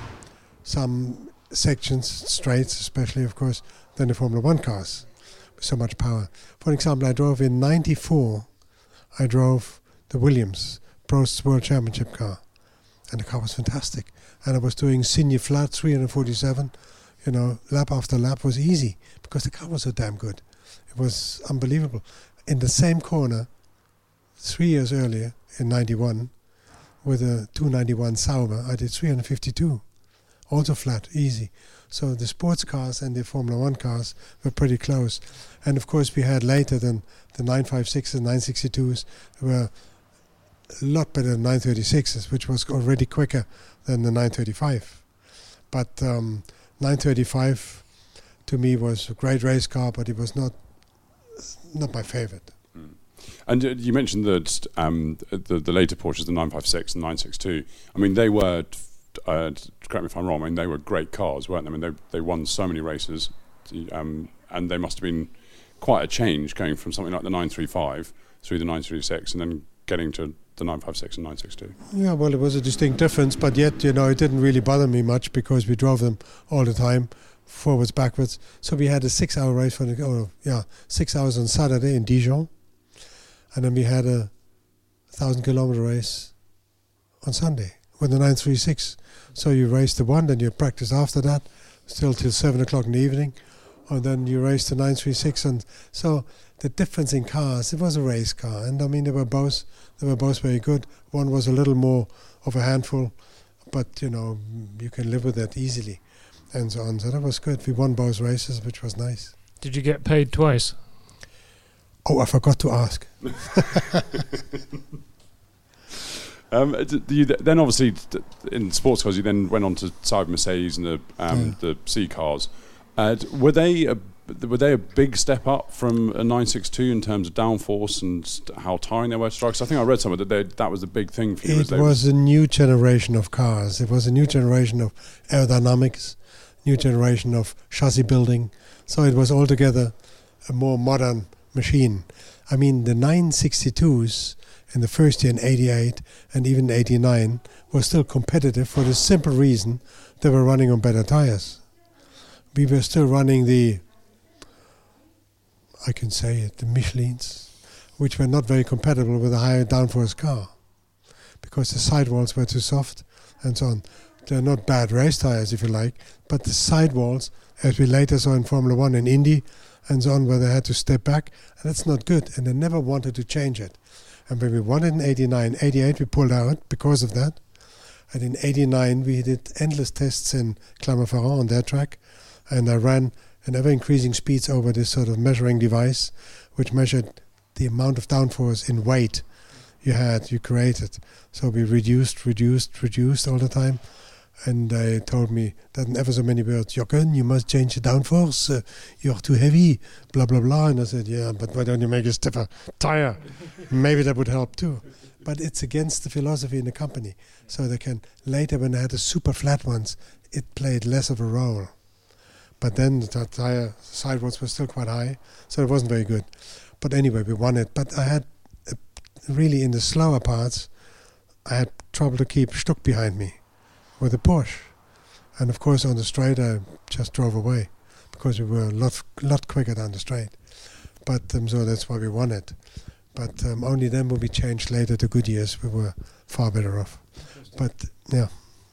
sections, straights especially, of course, than the Formula One cars with so much power. For example, I drove in 94, I drove the Williams Prost's World Championship car, and the car was fantastic. And I was doing Signy flat 347, lap after lap was easy because the car was so damn good. It was unbelievable. In the same corner, 3 years earlier, in 91, with a 291 Sauber, I did 352. Also flat, easy. So the sports cars and the Formula One cars were pretty close. And of course we had later than the 956s and 962s were a lot better than 936s, which was already quicker than the 935. But 935 to me was a great race car, but it was not my favorite. And you mentioned that the later Porsches, the 956 and 962, I mean, they were, correct me if I'm wrong, I mean, they were great cars, weren't they? I mean, they won so many races, and they must have been quite a change going from something like the 935 through the 936 and then getting to the 956 and 962. Yeah, well, it was a distinct difference, but yet, it didn't really bother me much because we drove them all the time, forwards, backwards. So we had a 6 hour race 6 hours on Saturday in Dijon. And then we had a 1,000 kilometer race on Sunday with the 936. So you race the one, then you practice after that, still till 7 o'clock in the evening. And then you race the 936. And so the difference in cars, it was a race car. And I mean, they were both very good. One was a little more of a handful, but, you can live with that easily. And so on. So that was good. We won both races, which was nice. Did you get paid twice? Oh, I forgot to ask. Then obviously in sports cars, you then went on to Sauber Mercedes and the C cars. Were they were they a big step up from a 962 in terms of downforce and how tiring they were to drive? 'Cause I think I read somewhere that was the big thing for you. It was a new generation of cars. It was a new generation of aerodynamics, new generation of chassis building. So it was altogether a more modern machine. I mean, the 962s in the first year in 88 and even 89 were still competitive for the simple reason they were running on better tires. We were still running the Michelins, which were not very compatible with a higher downforce car because the sidewalls were too soft and so on. They're not bad race tires, if you like, but the sidewalls, as we later saw in Formula One and Indy and so on, where they had to step back, and that's not good, and they never wanted to change it. And when we won it in 89, 88 we pulled out because of that. And in 89 we did endless tests in Clermont-Ferrand on their track, and I ran an ever-increasing speeds over this sort of measuring device, which measured the amount of downforce in weight you created. So we reduced all the time. And they told me that in ever so many words, Jochen, you must change the downforce, you're too heavy, blah, blah, blah. And I said, yeah, but why don't you make a stiffer tire? Maybe that would help too. But it's against the philosophy in the company. So they can, later when they had the super flat ones, it played less of a role. But then the tire sidewalls were still quite high, so it wasn't very good. But anyway, we won it. But I had, really in the slower parts, I had trouble to keep Stuck behind me with a Porsche. And of course on the straight I just drove away because we were a lot quicker down the straight. But so that's why we won it. But only then when we changed later to Goodyears, we were far better off. But yeah.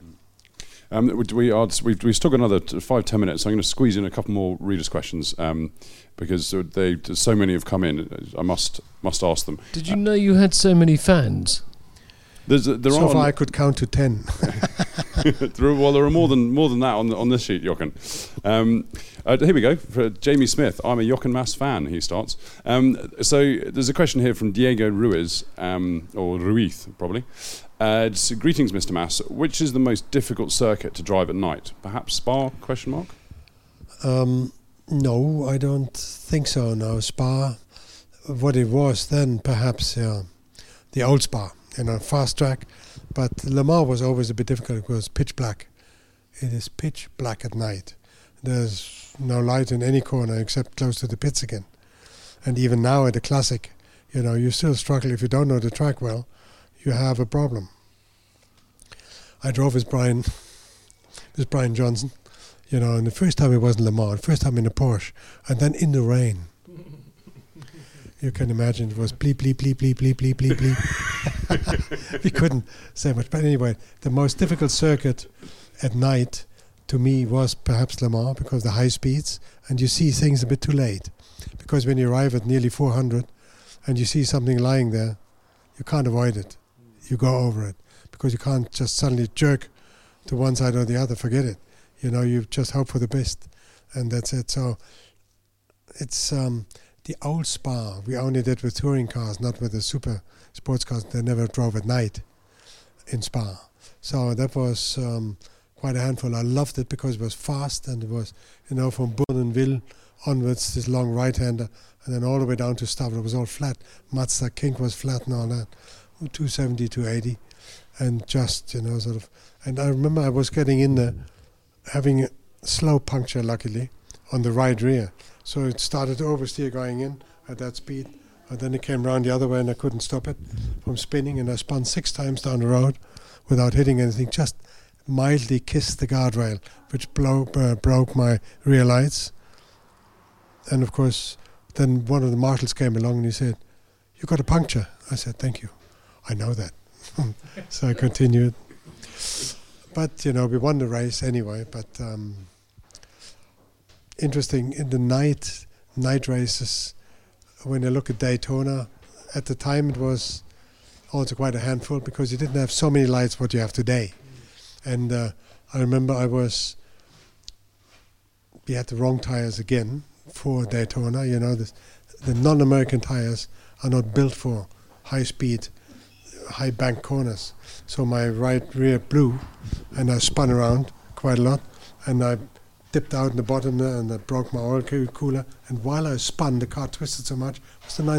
We've still got another 5-10 minutes. So I'm going to squeeze in a couple more readers' questions because so many have come in. I must ask them. Did you know you had so many fans? So far I could count to 10. There are more than that on this sheet, Jochen. Here we go. For Jamie Smith, I'm a Jochen Mass fan, he starts. So there's a question here from Diego Ruiz, or Ruiz probably. It's, greetings, Mr. Mass. Which is the most difficult circuit to drive at night? Perhaps Spa? ? No, I don't think so. No, Spa. What it was then, perhaps the old Spa. Fast track, but Le Mans was always a bit difficult because pitch black. It is pitch black at night. There's no light in any corner except close to the pits again. And even now at the Classic, you still struggle if you don't know the track well. You have a problem. I drove with Brian Johnson, and the first time it wasn't Le Mans, the first time in a Porsche, and then in the rain. You can imagine it was bleep, bleep, bleep, bleep, bleep, bleep, bleep, bleep. We couldn't say much. But anyway, the most difficult circuit at night to me was perhaps Le Mans because the high speeds and you see things a bit too late. Because when you arrive at nearly 400 and you see something lying there, you can't avoid it. You go over it because you can't just suddenly jerk to one side or the other. Forget it. You just hope for the best. And that's it. So it's... the old Spa we only did with touring cars, not with the super sports cars. They never drove at night in Spa. So that was quite a handful. I loved it because it was fast and it was, from Bournonville onwards, this long right-hander, and then all the way down to Stavro. It was all flat. Mazda King was flat and all that. 270, 280. And just, sort of. And I remember I was getting in there, having a slow puncture, luckily, on the right rear. So it started to oversteer going in at that speed. And then it came around the other way and I couldn't stop it from spinning. And I spun 6 times down the road without hitting anything. Just mildly kissed the guardrail, which broke my rear lights. And of course, then one of the marshals came along and he said, "You got a puncture." I said, "Thank you. I know that." So I continued. But, we won the race anyway. But... interesting, in the night races, when I look at Daytona, at the time it was also quite a handful because you didn't have so many lights what you have today. And I remember we had the wrong tires again for Daytona. The non-American tires are not built for high speed, high bank corners. So my right rear blew and I spun around quite a lot and I dipped out in the bottom there, and I broke my oil cooler. And while I spun, the car twisted so much. It was the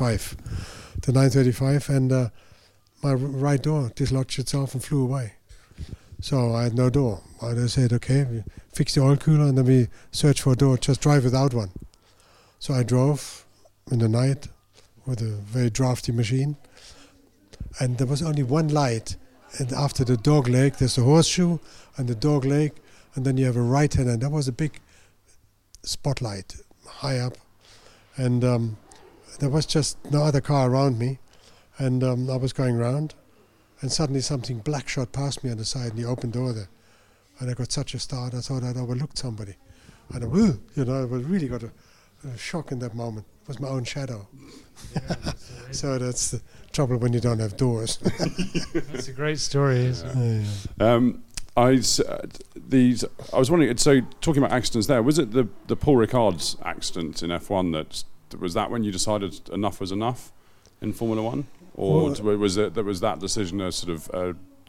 935. And my right door dislodged itself and flew away. So I had no door. I said, okay, we fix the oil cooler and then we search for a door, just drive without one. So I drove in the night with a very drafty machine. And there was only one light. And after the dog leg, there's the horseshoe and the dog leg. And then you have a right hand. And that was a big spotlight high up. And there was just no other car around me. And I was going around. And suddenly something black shot past me on the side in the open door there. And I got such a start, I thought I'd overlooked somebody. And I really got a shock in that moment. It was my own shadow. Yeah, so that's the trouble when you don't have doors. That's a great story, isn't it? I was wondering, so talking about accidents there, was it the Paul Ricard's accident in F1 was that when you decided enough was enough in Formula One? Or was that decision a sort of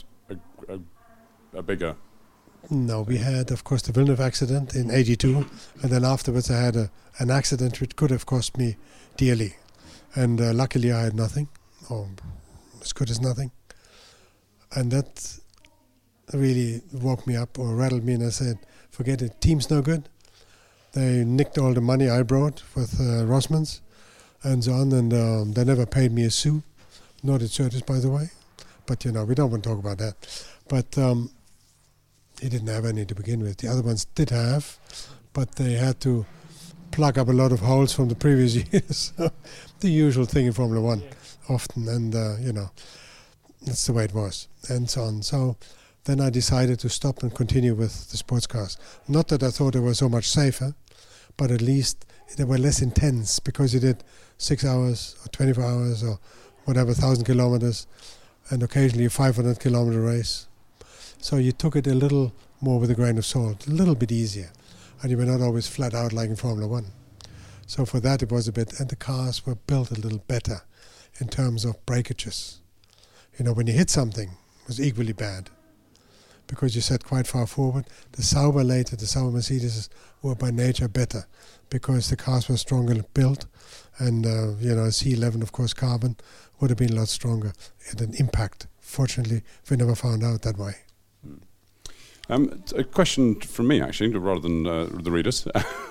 a bigger? No, we had, of course, the Villeneuve accident in '82, and then afterwards I had an accident which could have cost me dearly. And luckily I had nothing, or as good as nothing. And that really woke me up or rattled me, and I said, forget it, team's no good. They nicked all the money I brought with Rossmann's and so on, and they never paid me a sou. Not at Surtees, by the way, but we don't want to talk about that. But he didn't have any to begin with. The other ones did have, but they had to plug up a lot of holes from the previous years. The usual thing in Formula One, often, and that's the way it was, and so on. So then I decided to stop and continue with the sports cars. Not that I thought they were so much safer, but at least they were less intense, because you did 6 hours or 24 hours or whatever, 1,000 kilometers, and occasionally a 500 kilometer race. So you took it a little more with a grain of salt, a little bit easier. And you were not always flat out like in Formula One. So for that it was a bit, and the cars were built a little better in terms of breakages. When you hit something, it was equally bad, because you sat quite far forward. The Sauber Mercedes were by nature better, because the cars were stronger built, and C11, of course, carbon, would have been a lot stronger at an impact. Fortunately, we never found out that way. A question from me, actually, rather than the readers.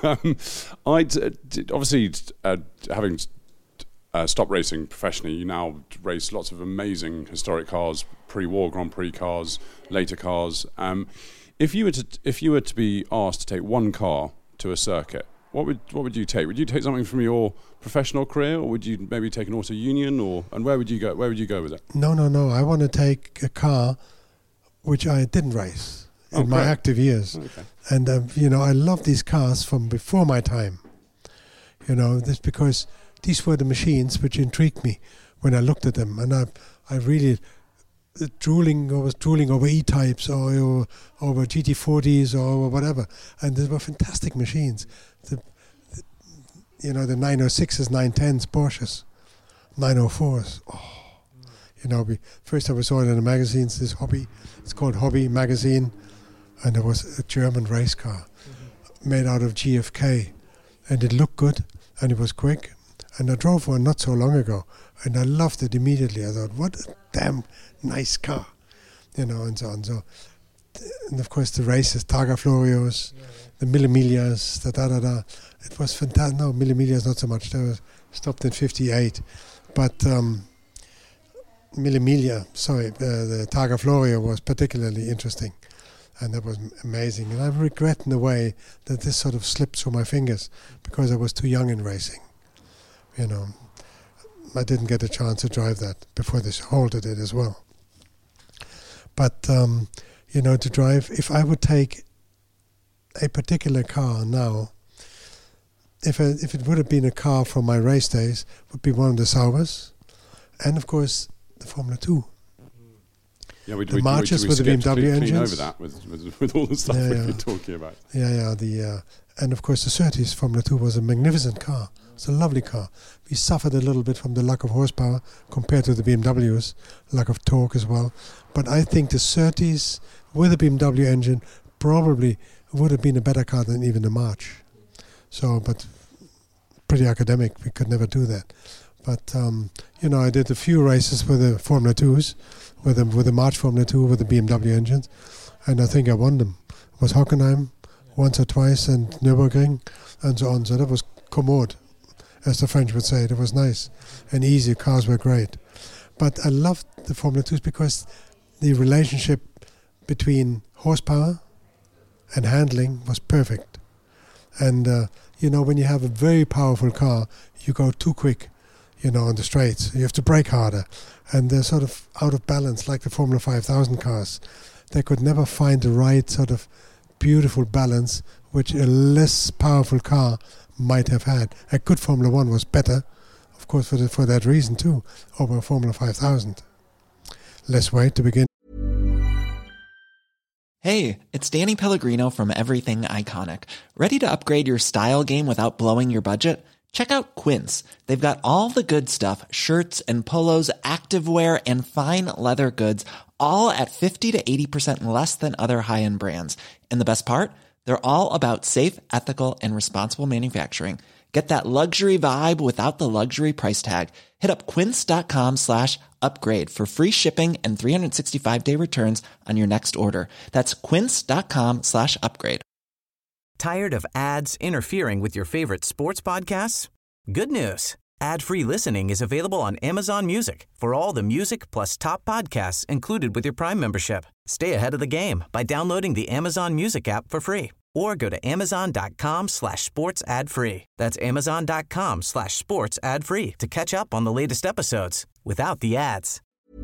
Having stopped racing professionally, you now race lots of amazing historic cars, pre-war Grand Prix cars, later cars. If you were to be asked to take one car to a circuit, what would you take? Would you take something from your professional career, or would you maybe take an Auto Union, and where would you go? Where would you go with it? No. I want to take a car which I didn't race in my active years, and I love these cars from before my time. This because these were the machines which intrigued me when I looked at them, and I really was drooling over E-types or over GT40s or whatever, and they were fantastic machines. The 906s, 910s, Porsches, 904s. First I saw it in the magazines. It's called Hobby magazine, and there was a German race car made out of GFK, and it looked good, and it was quick. And I drove one not so long ago, and I loved it immediately. I thought, what a damn nice car, and so on. So, and of course the races, Targa Florios, the Mille Miglias, It was fantastic. No, Mille Miglias not so much. They were stopped in '58, but Mille Miglia, the Targa Florio was particularly interesting, and that was amazing. And I regret in a way that this sort of slipped through my fingers, because I was too young in racing. I didn't get a chance to drive that before they halted it as well. But, to drive, if I would take a particular car now, if it would have been a car from my race days, it would be one of the Saubers, and of course the Formula 2. Yeah, we Marches with the BMW engines. Over that with all the stuff we've been talking about. And of course the Surtees Formula 2 was a magnificent car. It's a lovely car. We suffered a little bit from the lack of horsepower compared to the BMWs, lack of torque as well. But I think the Surtees with a BMW engine probably would have been a better car than even the March. So, but pretty academic. We could never do that. But I did a few races with the Formula 2s, with the March Formula 2 with the BMW engines, and I think I won them. It was Hockenheim once or twice, and Nürburgring, and so on. So that was commode, as the French would say. It was nice and easy. Cars were great. But I loved the Formula 2s because the relationship between horsepower and handling was perfect. And, when you have a very powerful car, you go too quick, on the straights. You have to brake harder. And they're sort of out of balance, like the Formula 5000 cars. They could never find the right sort of beautiful balance which a less powerful car might have had. A good Formula 1 was better, of course, for that reason too, over Formula 5000. Less weight to begin. Hey, it's Danny Pellegrino from Everything Iconic. Ready to upgrade your style game without blowing your budget? Check out Quince. They've got all the good stuff, shirts and polos, activewear, and fine leather goods, all at 50 to 80% less than other high-end brands. And the best part? They're all about safe, ethical, and responsible manufacturing. Get that luxury vibe without the luxury price tag. Hit up quince.com/upgrade for free shipping and 365-day returns on your next order. That's quince.com/upgrade. Tired of ads interfering with your favorite sports podcasts? Good news. Ad-free listening is available on Amazon Music for all the music plus top podcasts included with your Prime membership. Stay ahead of the game by downloading the Amazon Music app for free or go to amazon.com/sports ad free. That's amazon.com/sports ad free to catch up on the latest episodes without the ads.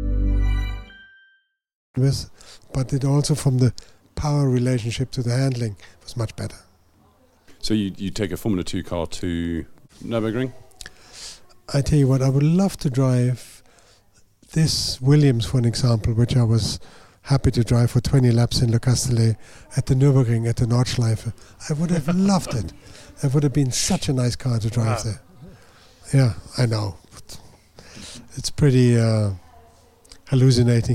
But it also, from the power relationship to the handling, was much better. So you take a Formula 2 car to Nürburgring? I tell you what, I would love to drive this Williams, for an example, which I was happy to drive for 20 laps in Le Castellet at the Nürburgring, at the Nordschleife. I would have loved it. It would have been such a nice car to drive there. Yeah, I know. It's pretty hallucinating.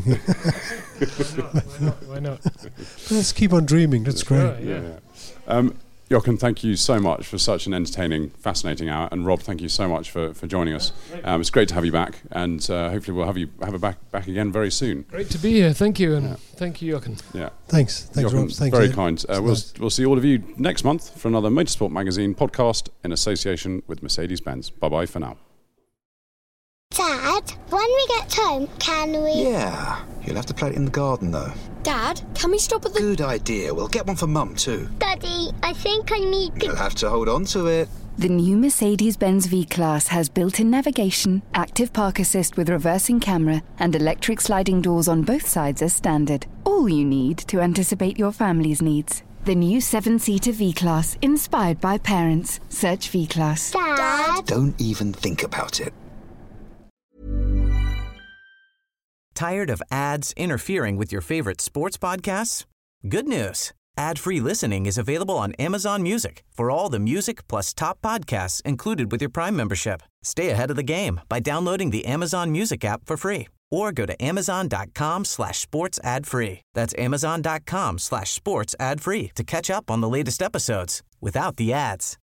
Why not? Let's keep on dreaming. That's great. Right, yeah. Jochen, thank you so much for such an entertaining, fascinating hour. And Rob, thank you so much for joining us. It's great to have you back, and hopefully we'll have you back again very soon. Great to be here. Thank you, and thank you, Jochen. Yeah. Thanks, Jochen, Rob. Thanks, very Ed. kind. We'll see all of you next month for another Motorsport Magazine podcast in association with Mercedes-Benz. Bye-bye for now. Dad, when we get home, can we... Yeah, you'll have to play it in the garden, though. Dad, can we stop at the... Good idea. We'll get one for Mum, too. Daddy, I think I need... You'll have to hold on to it. The new Mercedes-Benz V-Class has built-in navigation, active park assist with reversing camera, and electric sliding doors on both sides as standard. All you need to anticipate your family's needs. The new 7-seater V-Class, inspired by parents. Search V-Class. Dad? Don't even think about it. Tired of ads interfering with your favorite sports podcasts? Good news. Ad-free listening is available on Amazon Music for all the music plus top podcasts included with your Prime membership. Stay ahead of the game by downloading the Amazon Music app for free or go to amazon.com/sports ad free. That's amazon.com/sports ad free to catch up on the latest episodes without the ads.